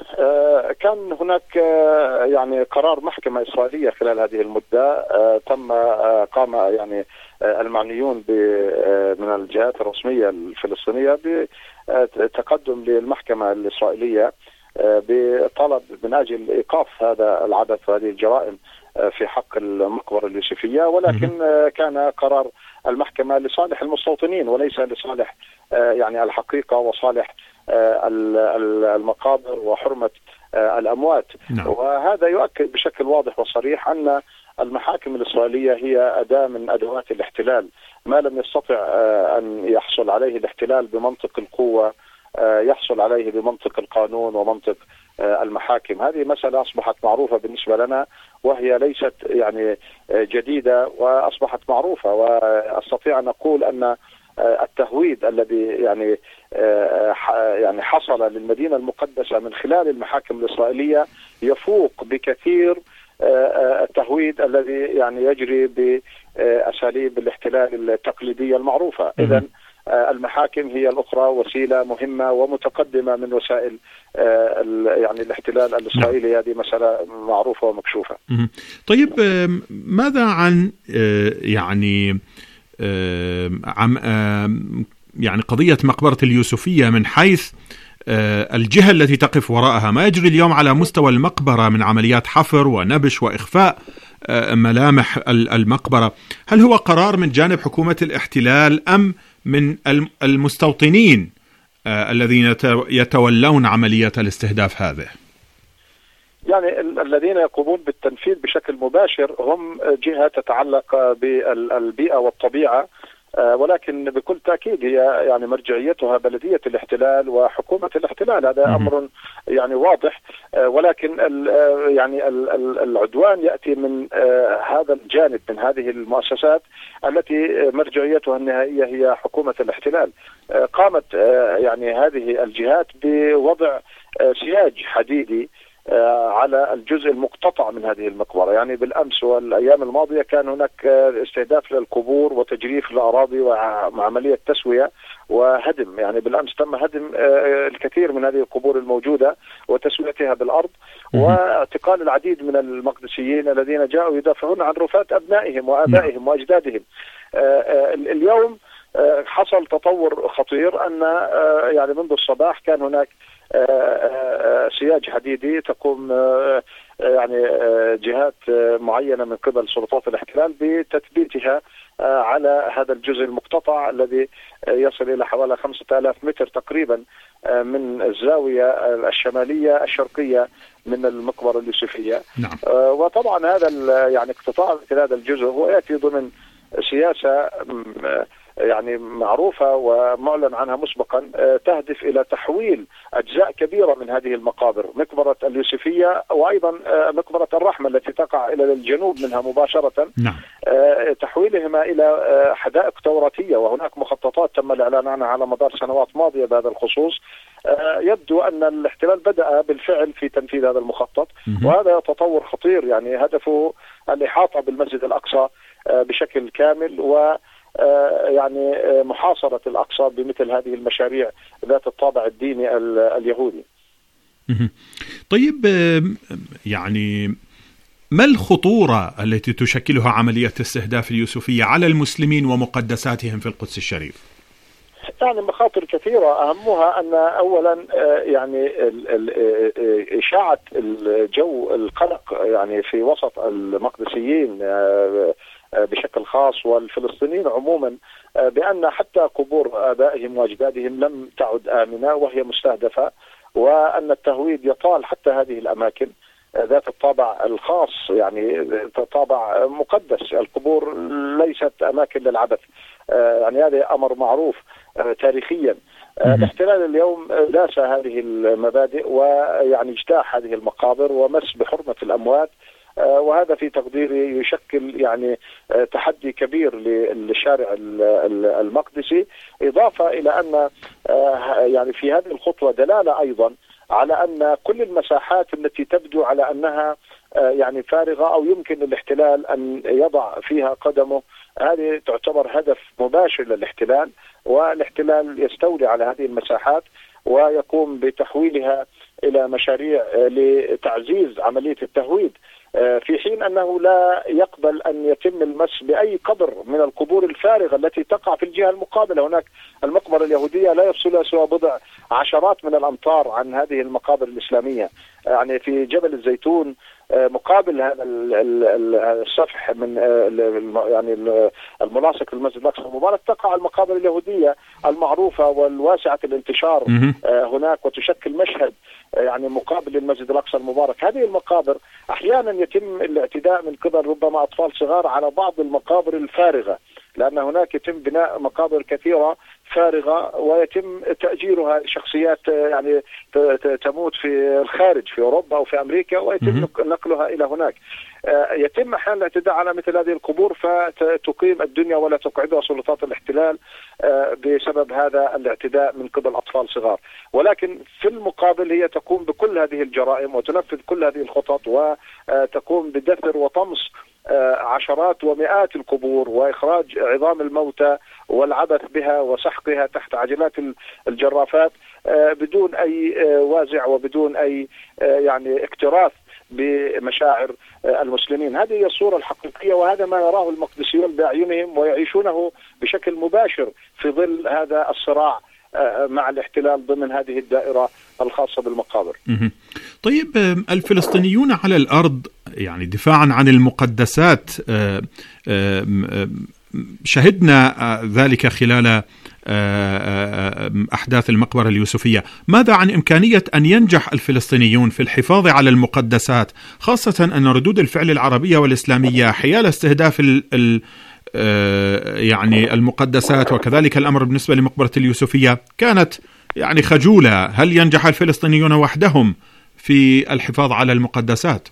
كان هناك يعني قرار محكمة إسرائيلية خلال هذه المدة، قام يعني المعنيون من الجهات الرسمية الفلسطينية بتقدم للمحكمة الإسرائيلية بطلب من أجل إيقاف هذا العبث وهذه الجرائم في حق المقبرة اليوسفية، ولكن كان قرار المحكمة لصالح المستوطنين وليس لصالح يعني الحقيقة وصالح المقابر وحرمة الأموات. وهذا يؤكد بشكل واضح وصريح أن المحاكم الإسرائيلية هي أداة من أدوات الاحتلال. ما لم يستطع أن يحصل عليه الاحتلال بمنطق القوة يحصل عليه بمنطق القانون ومنطق المحاكم. هذه مسألة أصبحت معروفة بالنسبة لنا، وهي ليست يعني جديدة وأصبحت معروفة. وأستطيع أن أقول أن التهويد الذي يعني حصل للمدينة المقدسة من خلال المحاكم الإسرائيلية يفوق بكثير التهويد الذي يعني يجري بأساليب الاحتلال التقليدية المعروفة. إذن المحاكم هي الأخرى وسيلة مهمة ومتقدمة من وسائل يعني الاحتلال الإسرائيلي. هذه مسألة معروفة ومكشوفة. طيب ماذا عن يعني قضية مقبرة اليوسفية من حيث الجهة التي تقف وراءها؟ ما يجري اليوم على مستوى المقبرة من عمليات حفر ونبش وإخفاء ملامح المقبرة، هل هو قرار من جانب حكومة الاحتلال أم من المستوطنين الذين يتولون عملية الاستهداف هذه؟ يعني الذين يقومون بالتنفيذ بشكل مباشر هم جهة تتعلق بالبيئة والطبيعة، ولكن بكل تأكيد هي يعني مرجعيتها بلدية الاحتلال وحكومة الاحتلال. هذا أمر يعني واضح، ولكن يعني العدوان يأتي من هذا الجانب، من هذه المؤسسات التي مرجعيتها النهائية هي حكومة الاحتلال. قامت يعني هذه الجهات بوضع سياج حديدي على الجزء المقتطع من هذه المقبرة. يعني بالأمس والأيام الماضية كان هناك استهداف للقبور وتجريف الأراضي وعملية تسوية وهدم. يعني بالأمس تم هدم الكثير من هذه القبور الموجودة وتسويتها بالأرض واعتقال العديد من المقدسيين الذين جاءوا يدافعون عن رفات أبنائهم وآبائهم وأجدادهم. اليوم حصل تطور خطير أن يعني منذ الصباح كان هناك سياج حديدي تقوم يعني جهات معينة من قبل سلطات الاحتلال بتثبيتها على هذا الجزء المقتطع الذي يصل إلى حوالي 5000 متر تقريبا من الزاوية الشمالية الشرقية من المقبرة اليوسفية. نعم. وطبعا هذا يعني اقتطاع مثل هذا الجزء هو يأتي ضمن سياسة يعني معروفة ومعلن عنها مسبقا تهدف إلى تحويل أجزاء كبيرة من هذه المقابر، مقبرة اليوسفية وأيضا مقبرة الرحمة التي تقع إلى الجنوب منها مباشرة. نعم. تحويلهما إلى حدائق توراتية، وهناك مخططات تم الإعلان عنها على مدار سنوات ماضية بهذا الخصوص. يبدو أن الاحتلال بدأ بالفعل في تنفيذ هذا المخطط، وهذا تطور خطير. يعني هدفه الإحاطة بالمسجد الأقصى بشكل كامل و يعني محاصرة الأقصى بمثل هذه المشاريع ذات الطابع الديني اليهودي. طيب، يعني ما الخطورة التي تشكلها عملية استهداف اليوسفية على المسلمين ومقدساتهم في القدس الشريف؟ يعني مخاطر كثيرة، أهمها أن أولا يعني إشاعة الجو القلق يعني في وسط المقدسيين بشكل خاص والفلسطينيين عموما بأن حتى قبور آبائهم وأجدادهم لم تعد آمنة وهي مستهدفة، وأن التهويد يطال حتى هذه الأماكن ذات الطابع الخاص، يعني طابع مقدس. القبور ليست أماكن للعبث، يعني هذا أمر معروف تاريخيا. الاحتلال اليوم داس هذه المبادئ ويعني اجتاح هذه المقابر ومس بحرمة الأموات، وهذا في تقديري يشكل يعني تحدي كبير للشارع المقدسي، إضافة إلى أن يعني في هذه الخطوة دلالة أيضا على أن كل المساحات التي تبدو على أنها يعني فارغة أو يمكن للاحتلال أن يضع فيها قدمه، هذه تعتبر هدف مباشر للاحتلال، والاحتلال يستولي على هذه المساحات ويقوم بتحويلها إلى مشاريع لتعزيز عملية التهويد، في حين أنه لا يقبل أن يتم المس بأي قبر من القبور الفارغة التي تقع في الجهة المقابلة. هناك المقبرة اليهودية لا يفصلها سوى بضع عشرات من الأمتار عن هذه المقابر الإسلامية. يعني في جبل الزيتون مقابل هذا السفح من يعني الملاصق للمسجد الأقصى المبارك تقع المقابر اليهودية المعروفة والواسعة الانتشار هناك، وتشكل مشهد يعني مقابل للمسجد الأقصى المبارك. هذه المقابر أحيانا يتم الاعتداء من قبل ربما أطفال صغار على بعض المقابر الفارغة، لأن هناك يتم بناء مقابر كثيرة فارغة ويتم تأجيرها شخصيات يعني تموت في الخارج في أوروبا أو في أمريكا ويتم نقلها إلى هناك. يتم أحيانا الاعتداء على مثل هذه القبور فتقيم الدنيا ولا تقعدها سلطات الاحتلال بسبب هذا الاعتداء من قبل أطفال صغار، ولكن في المقابل هي تقوم بكل هذه الجرائم وتنفذ كل هذه الخطط وتقوم بدثر وطمس عشرات ومئات القبور وإخراج عظام الموتى والعبث بها وسحقها تحت عجلات الجرافات بدون أي وازع وبدون أي يعني اكتراث بمشاعر المسلمين. هذه هي الصورة الحقيقية، وهذا ما يراه المقدسيون بأعينهم ويعيشونه بشكل مباشر في ظل هذا الصراع مع الاحتلال ضمن هذه الدائرة الخاصة بالمقابر. طيب، الفلسطينيون على الأرض يعني دفاعا عن المقدسات، شهدنا ذلك خلال أحداث المقبرة اليوسفية. ماذا عن إمكانية أن ينجح الفلسطينيون في الحفاظ على المقدسات، خاصة أن ردود الفعل العربية والإسلامية حيال استهداف يعني المقدسات وكذلك الأمر بالنسبة لمقبرة اليوسفية كانت يعني خجولة؟ هل ينجح الفلسطينيون وحدهم في الحفاظ على المقدسات؟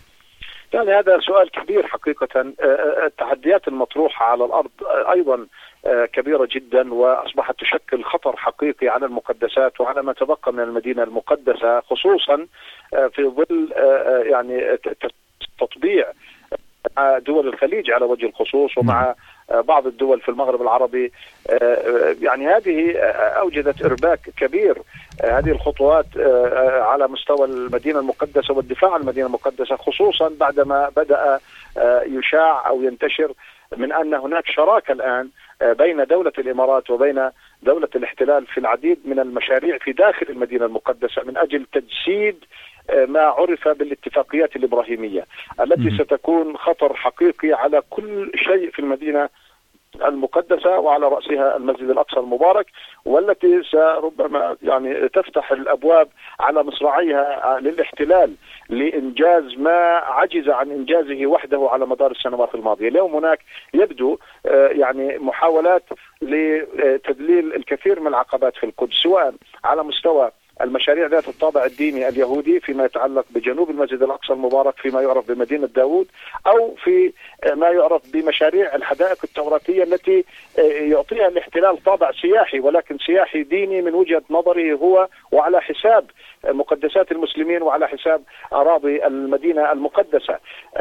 يعني هذا سؤال كبير حقيقة. التحديات المطروحة على الأرض أيضا كبيرة جدا، وأصبحت تشكل خطر حقيقي على المقدسات وعلى ما تبقى من المدينة المقدسة، خصوصا في ظل يعني تطبيع دول الخليج على وجه الخصوص ومع بعض الدول في المغرب العربي. يعني هذه أوجدت إرباك كبير. هذه الخطوات على مستوى المدينة المقدسة والدفاع عن المدينة المقدسة، خصوصا بعدما بدأ يشاع أو ينتشر من أن هناك شراكة الآن بين دولة الإمارات وبين دولة الاحتلال في العديد من المشاريع في داخل المدينة المقدسة من أجل تجسيد ما عرف بالاتفاقيات الإبراهيمية التي ستكون خطر حقيقي على كل شيء في المدينة المقدسة وعلى رأسها المسجد الأقصى المبارك، والتي ربما يعني تفتح الأبواب على مصراعيها للاحتلال لإنجاز ما عجز عن إنجازه وحده على مدار السنوات الماضية. اليوم هناك يبدو يعني محاولات لتذليل الكثير من العقبات في القدس، سواء على مستوى المشاريع ذات الطابع الديني اليهودي فيما يتعلق بجنوب المسجد الأقصى المبارك فيما يعرف بمدينة داوود، أو في ما يعرف بمشاريع الحدائق التوراتية التي يعطيها الاحتلال طابع سياحي، ولكن سياحي ديني من وجهة نظره هو وعلى حساب مقدسات المسلمين وعلى حساب أراضي المدينة المقدسة.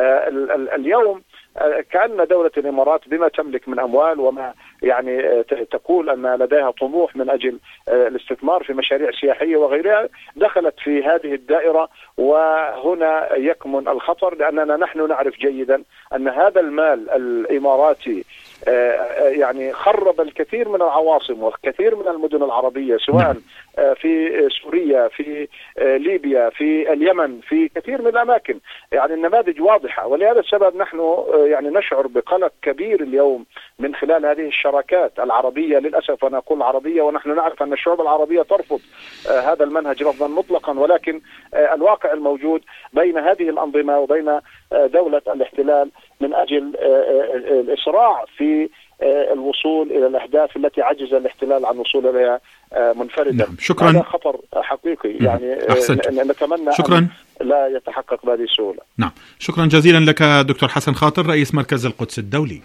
اليوم كأن دولة الإمارات بما تملك من أموال وما يعني تقول أن لديها طموح من أجل الاستثمار في مشاريع سياحية وغيرها دخلت في هذه الدائرة، وهنا يكمن الخطر، لأننا نحن نعرف جيدا أن هذا المال الإماراتي يعني خرب الكثير من العواصم والكثير من المدن العربية، سواء في سوريا، في ليبيا، في اليمن، في كثير من الأماكن. يعني النماذج واضحة، ولهذا السبب نحن يعني نشعر بقلق كبير اليوم من خلال هذه الشراكات العربية. للأسف أنا أقول عربية ونحن نعرف أن الشعوب العربية ترفض هذا المنهج رفضا مطلقا، ولكن الواقع الموجود بين هذه الأنظمة وبين دولة الاحتلال من أجل الإسراع في الوصول إلى الأهداف التي عجز الاحتلال عن الوصول إليها منفردا. شكرا. هذا خطر حقيقي، يعني نتمنى شكرا. أن لا يتحقق بهذه السهولة. نعم، شكرا جزيلا لك دكتور حسن خاطر رئيس مركز القدس الدولي.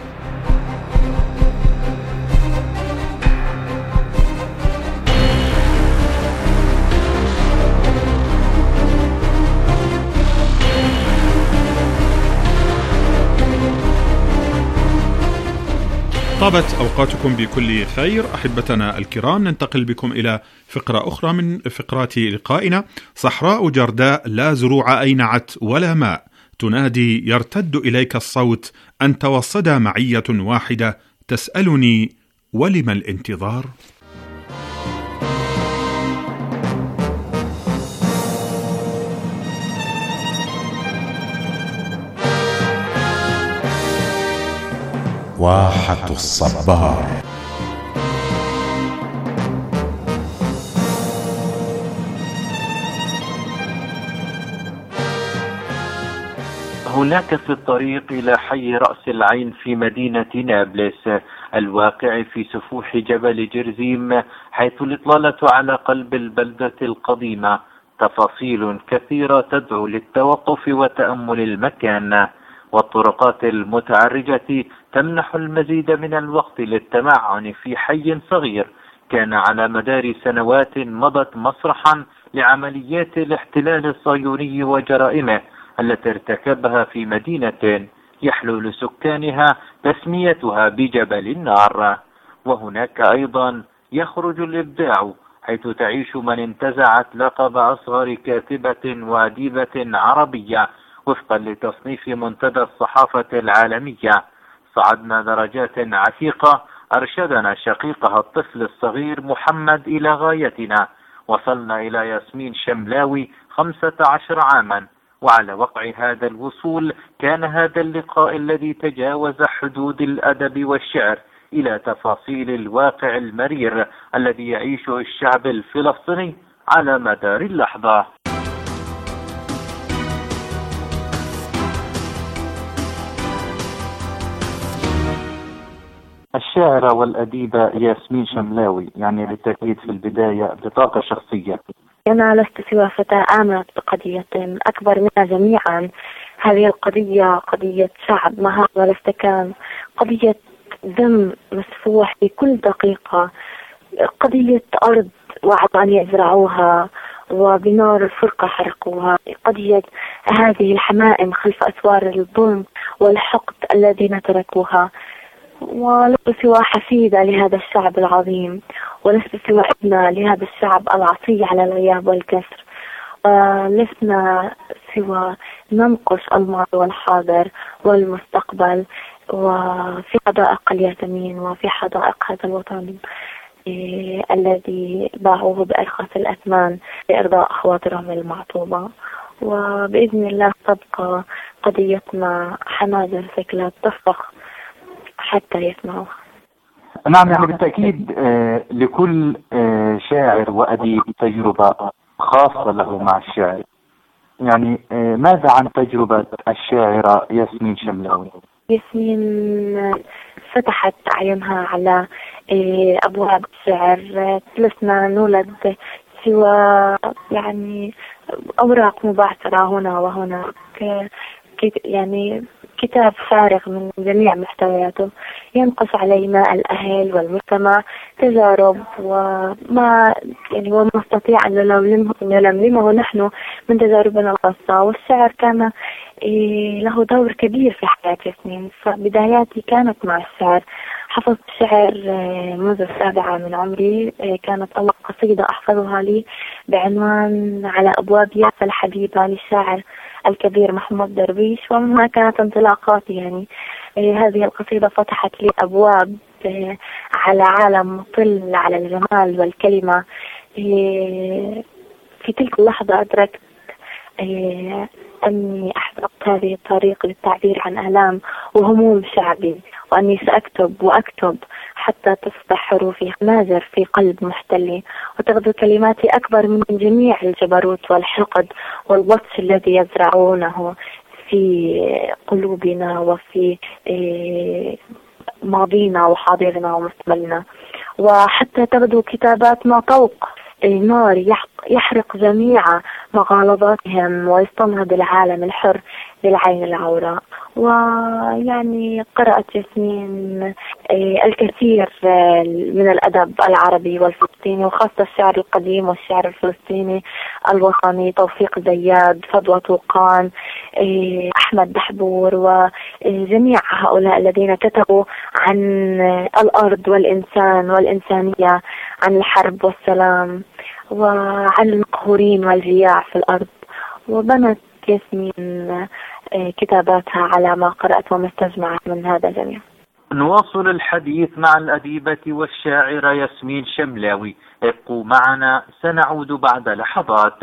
طابت أوقاتكم بكل خير أحبتنا الكرام. ننتقل بكم إلى فقرة أخرى من فقرات لقائنا. صحراء جرداء لا زروع أينعت ولا ماء، تنادي يرتد إليك الصوت، أنت والصدى معية واحدة، تسألني ولم الانتظار؟ واحة الصبار. هناك في الطريق إلى حي رأس العين في مدينة نابلس الواقع في سفوح جبل جرزيم، حيث الإطلالة على قلب البلدة القديمة تفاصيل كثيرة تدعو للتوقف وتأمل المكان، والطرقات المتعرجة تمنح المزيد من الوقت للتمعن في حي صغير كان على مدار سنوات مضت مسرحا لعمليات الاحتلال الصهيوني وجرائمه التي ارتكبها في مدينة يحلو لسكانها تسميتها بجبل النار. وهناك أيضا يخرج الإبداع، حيث تعيش من انتزعت لقب أصغر كاتبة وأديبة عربية وفقا لتصنيف منتدى الصحافة العالمية. صعدنا درجات عتيقة أرشدنا شقيقها الطفل الصغير محمد إلى غايتنا. وصلنا إلى ياسمين شملاوي 15 عاما، وعلى وقع هذا الوصول كان هذا اللقاء الذي تجاوز حدود الأدب والشعر إلى تفاصيل الواقع المرير الذي يعيشه الشعب الفلسطيني على مدار اللحظة. الشاعرة والأديبة ياسمين شملاوي، يعني بالتأكيد في البداية بطاقة شخصية. أنا لست سوى فتاة آمنت بقضية أكبر منا جميعا. هذه القضية قضية شعب، ما ولست كان قضية دم مسفوح في كل دقيقة، قضية أرض وعدوا أن يزرعوها وبنار الفرقة حرقوها، قضية هذه الحمائم خلف أسوار الظلم والحقد الذين تركوها. ولست سوى حفيدة لهذا الشعب العظيم، ولست سوى ابنة لهذا الشعب العصي على الغياب والكسر. لسنا سوى ننقش الماضي والحاضر والمستقبل، وفي حدائق الياسمين وفي حدائق هذا الوطن الذي باعوه بأرخص الأثمان لإرضاء خواطرهم المعطوبة. وبإذن الله تبقى قضيتنا حناجر ثقلات تفرخ حتى يسمعوها. نعم، يعني بالتأكيد لكل شاعر وأديب تجربة خاصة له مع الشعر. يعني ماذا عن تجربة الشاعرة ياسمين شملاوي؟ ياسمين فتحت أعينها على أبواب الشعر. لسنا نولد سوى يعني أوراق مبعثرة هنا وهناك، يعني كتاب فارغ من جميع محتوياته. ينقص علينا الأهل والمجتمع تجارب وما يعني وما نستطيع أن نلملمه نحن من تجاربنا الخاصة. والشعر كان له دور كبير في حياة ياسمين، فبداياتي كانت مع الشعر. حفظت الشعر منذ 7 من عمري. كانت أول قصيدة أحفظها لي بعنوان على أبواب يافا الحبيبة للشاعر الكبير محمود درويش، ومن هنا كانت انطلاقاتي. يعني هذه القصيدة فتحت لي أبواب على عالم مطل على الجمال والكلمة. في تلك اللحظة أدركت أني أحببت هذه الطريقة للتعبير عن آلام وهموم شعبي، وأني سأكتب وأكتب حتى تصبح حروفي حناجر في قلب محتلي، وتغدو كلماتي أكبر من جميع الجبروت والحقد والبطش الذي يزرعونه في قلوبنا وفي ماضينا وحاضرنا ومستقبلنا. وحتى تغدو كتاباتنا طوق نار يحرق جميع مغالطاتهم ويستنهض العالم الحر للعين العوراء. ويعني قرأت ياسمين الكثير من الأدب العربي والفلسطيني، وخاصة الشعر القديم والشعر الفلسطيني الوطني، توفيق زياد، فضوى طوقان، أحمد دحبور، وجميع هؤلاء الذين كتبوا عن الأرض والإنسان والإنسانية، عن الحرب والسلام، وعن المقهورين والجياع في الأرض. وبنت ياسمين كتاباتها على ما قرأت وما استجمعت من هذا الجميع. نواصل الحديث مع الأديبة والشاعرة ياسمين شملاوي. ابقوا معنا، سنعود بعد لحظات.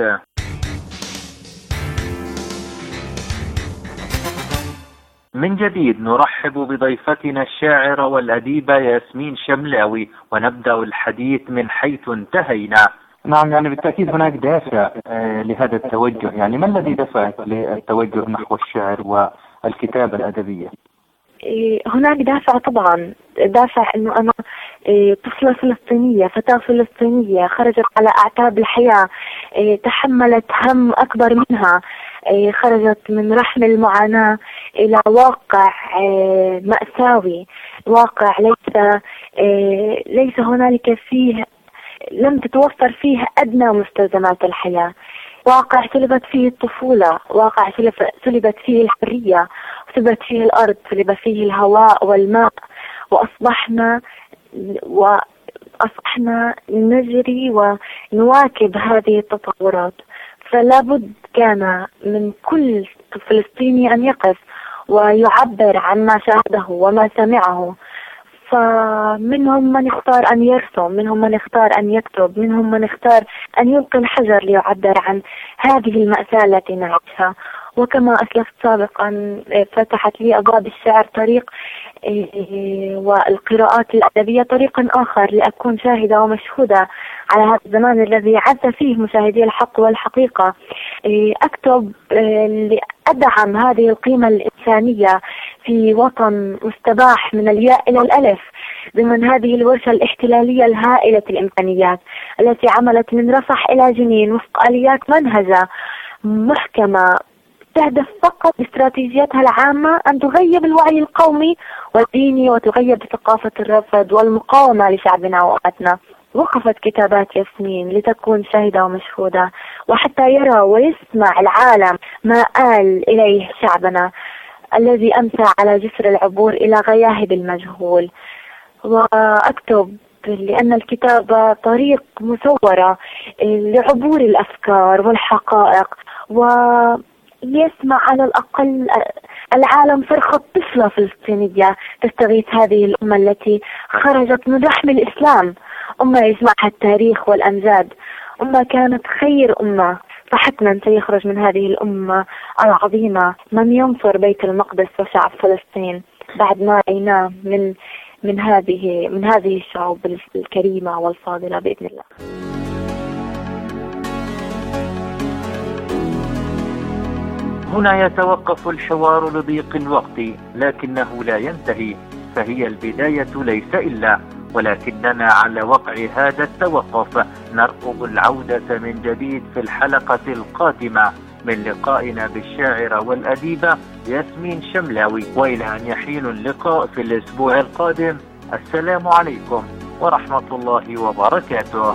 من جديد نرحب بضيفتنا الشاعرة والأديبة ياسمين شملاوي، ونبدأ الحديث من حيث انتهينا. نعم، يعني بالتأكيد هناك دافع لهذا التوجه. يعني ما الذي دفعك للتوجه نحو الشعر والكتابة الأدبية؟ هناك دافع طبعا، دافع أنه أنا طفلة فلسطينية، فتاة فلسطينية خرجت على أعتاب الحياة، تحملت هم أكبر منها، خرجت من رحم المعاناة إلى واقع مأساوي، واقع ليس هنالك فيه، لم تتوفر فيه أدنى مستلزمات الحياة، واقع سلبت فيه الطفولة، واقع سلبت فيه الحرية، سلبت فيه الأرض، سلب فيه الهواء والماء، وأصبحنا نجري ونواكب هذه التطورات. فلا بد كان من كل فلسطيني أن يقف ويعبر عن ما شاهده وما سمعه. فمنهم من اختار أن يرسم، منهم من اختار أن يكتب، منهم من اختار أن يلقي الحجر ليعبر عن هذه المأساة التي نعيشها. وكما أسلفت سابقا، فتحت لي أبواب الشعر طريق والقراءات الأدبية طريقا آخر لأكون شاهدة ومشهودة على هذا الزمان الذي عز فيه مشاهدي الحق والحقيقة. أكتب لأدعم هذه القيمة الإنسانية في وطن مستباح من الياء إلى الألف، ضمن هذه الورشة الاحتلالية الهائلة الإمكانيات التي عملت من رفح إلى جنين وفق آليات منهجة محكمة تستهدف فقط باستراتيجيتها العامة أن تغيب الوعي القومي والديني وتغيب ثقافة الرفض والمقاومة لشعبنا وأمتنا. وقفت كتابات ياسمين لتكون شاهدة ومشهودة، وحتى يرى ويسمع العالم ما آل إليه شعبنا الذي أمسى على جسر العبور إلى غياهب المجهول. وأكتب لأن الكتابة طريق مصورة لعبور الأفكار والحقائق، ويسمع على الأقل العالم صرخة طفلة فلسطينية تستغيث هذه الأمة التي خرجت من رحم الإسلام، أمة يجمعها التاريخ والأمجاد، أمة كانت خير أمة. فحتما سيخرج من هذه الأمة العظيمة من ينصر بيت المقدس وشعب فلسطين بعد ما رأيناه من هذه الشعوب الكريمة والفاضلة بإذن الله. هنا يتوقف الحوار لضيق الوقت، لكنه لا ينتهي، فهي البداية ليس إلا، ولكننا على وقع هذا التوقف نرقب العودة من جديد في الحلقة القادمة من لقائنا بالشاعرة والأديبة ياسمين شملاوي، وإلى أن يحين اللقاء في الأسبوع القادم، السلام عليكم ورحمة الله وبركاته.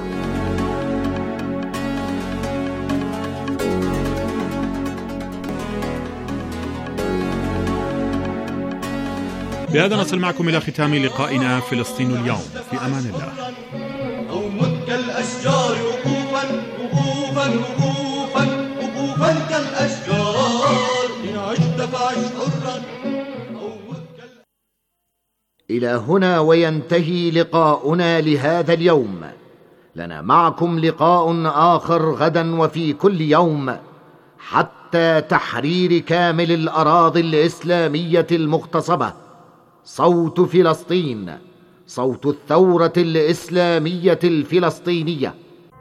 بهذا نصل معكم إلى ختام لقائنا فلسطين اليوم. في أمان الله. قومك كالأشجار وقوفا وقوفا وقوفا وقوفا كالأشجار، إن عشت فعش حرا. إلى هنا وينتهي لقاؤنا لهذا اليوم. لنا معكم لقاء آخر غدا وفي كل يوم حتى تحرير كامل الأراضي الإسلامية المغتصبة. صوت فلسطين، صوت الثورة الإسلامية الفلسطينية.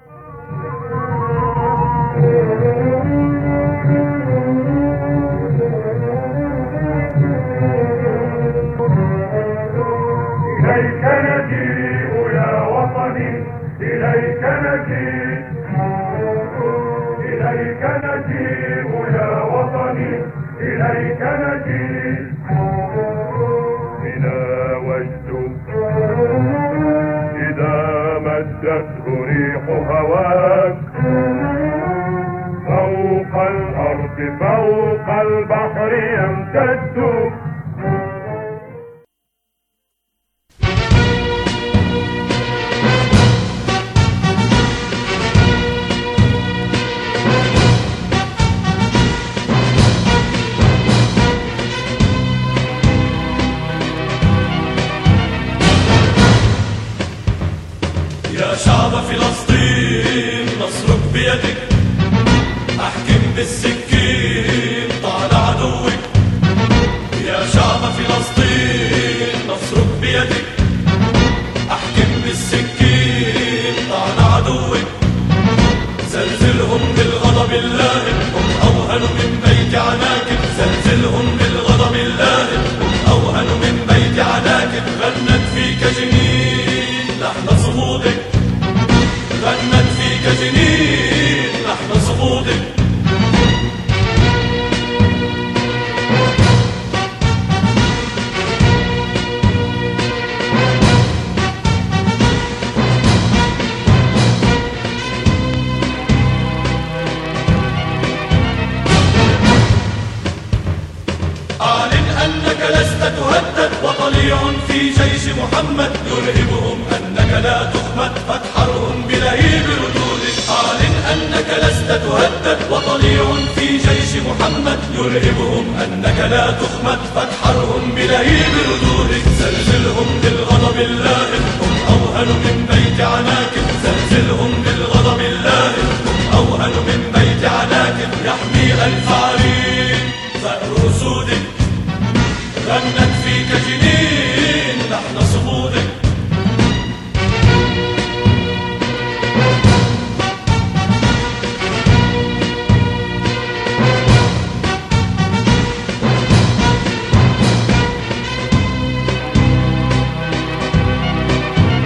إليك نجيء يا وطني، إليك نجيء، إليك نجيء يا وطني، إليك نجيء. بنا وجد إذا مدته ريح هواك، فوق الأرض فوق البحر يمتد. يا شعب فلسطين نصرك بيدك، احكم بالسكين طال عدوك. يا شعب فلسطين نصرك بيدك، احكم بالسكين طال عدوك. زلزلهم بالغضب اللائم، هم اوهن من بيت عناكب. زلزلهم بالغضب اللائم، هم اوهن من بيت عناكب. غنت فيك جنين لحن صمودك، غنت فيك جنين لحن صمودك. أعلن أنك لست تهدد، وطليع في جيش محمد يرهبهم أنك لا تخمد، فاتحرهم بلهيب ردودك. أعلن أنك لست تهدد، وطليع في جيش محمد يرهبهم أنك لا تخمد، فاتحرهم بلهيب ردودك. زلزلهم بالغضب اللائم، هم أوهن من بيت عناكب. زلزلهم بالغضب اللائم، هم أوهن من بيت عناكب. يحمي ألف عرين ثأر أسودك، غنت فيك جنين لحن صمودك.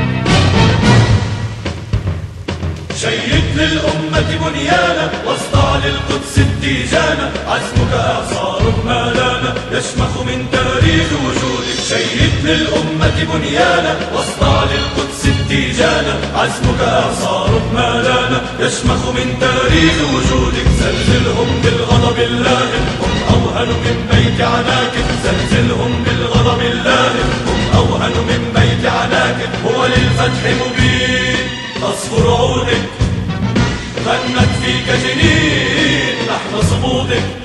شيد للأمة بنيانا، واصدع واصدع للقدس التيجانة، عزمك إعصار ما لانا يشمخ من تاريخ وجودك، شيد للأمة بنيانا واصدع للقدس التيجانة، عزمك إعصار ما لانا يشمخ من تاريخ وجودك. زلزلهم بالغضب اللاهب هم أوهن من بيت عناكب، زلزلهم بالغضب اللاهب هم أوهن من بيت عناكب. هو للفتح مبين تصفر عودك، غنت فيك جنين لحن صمودك،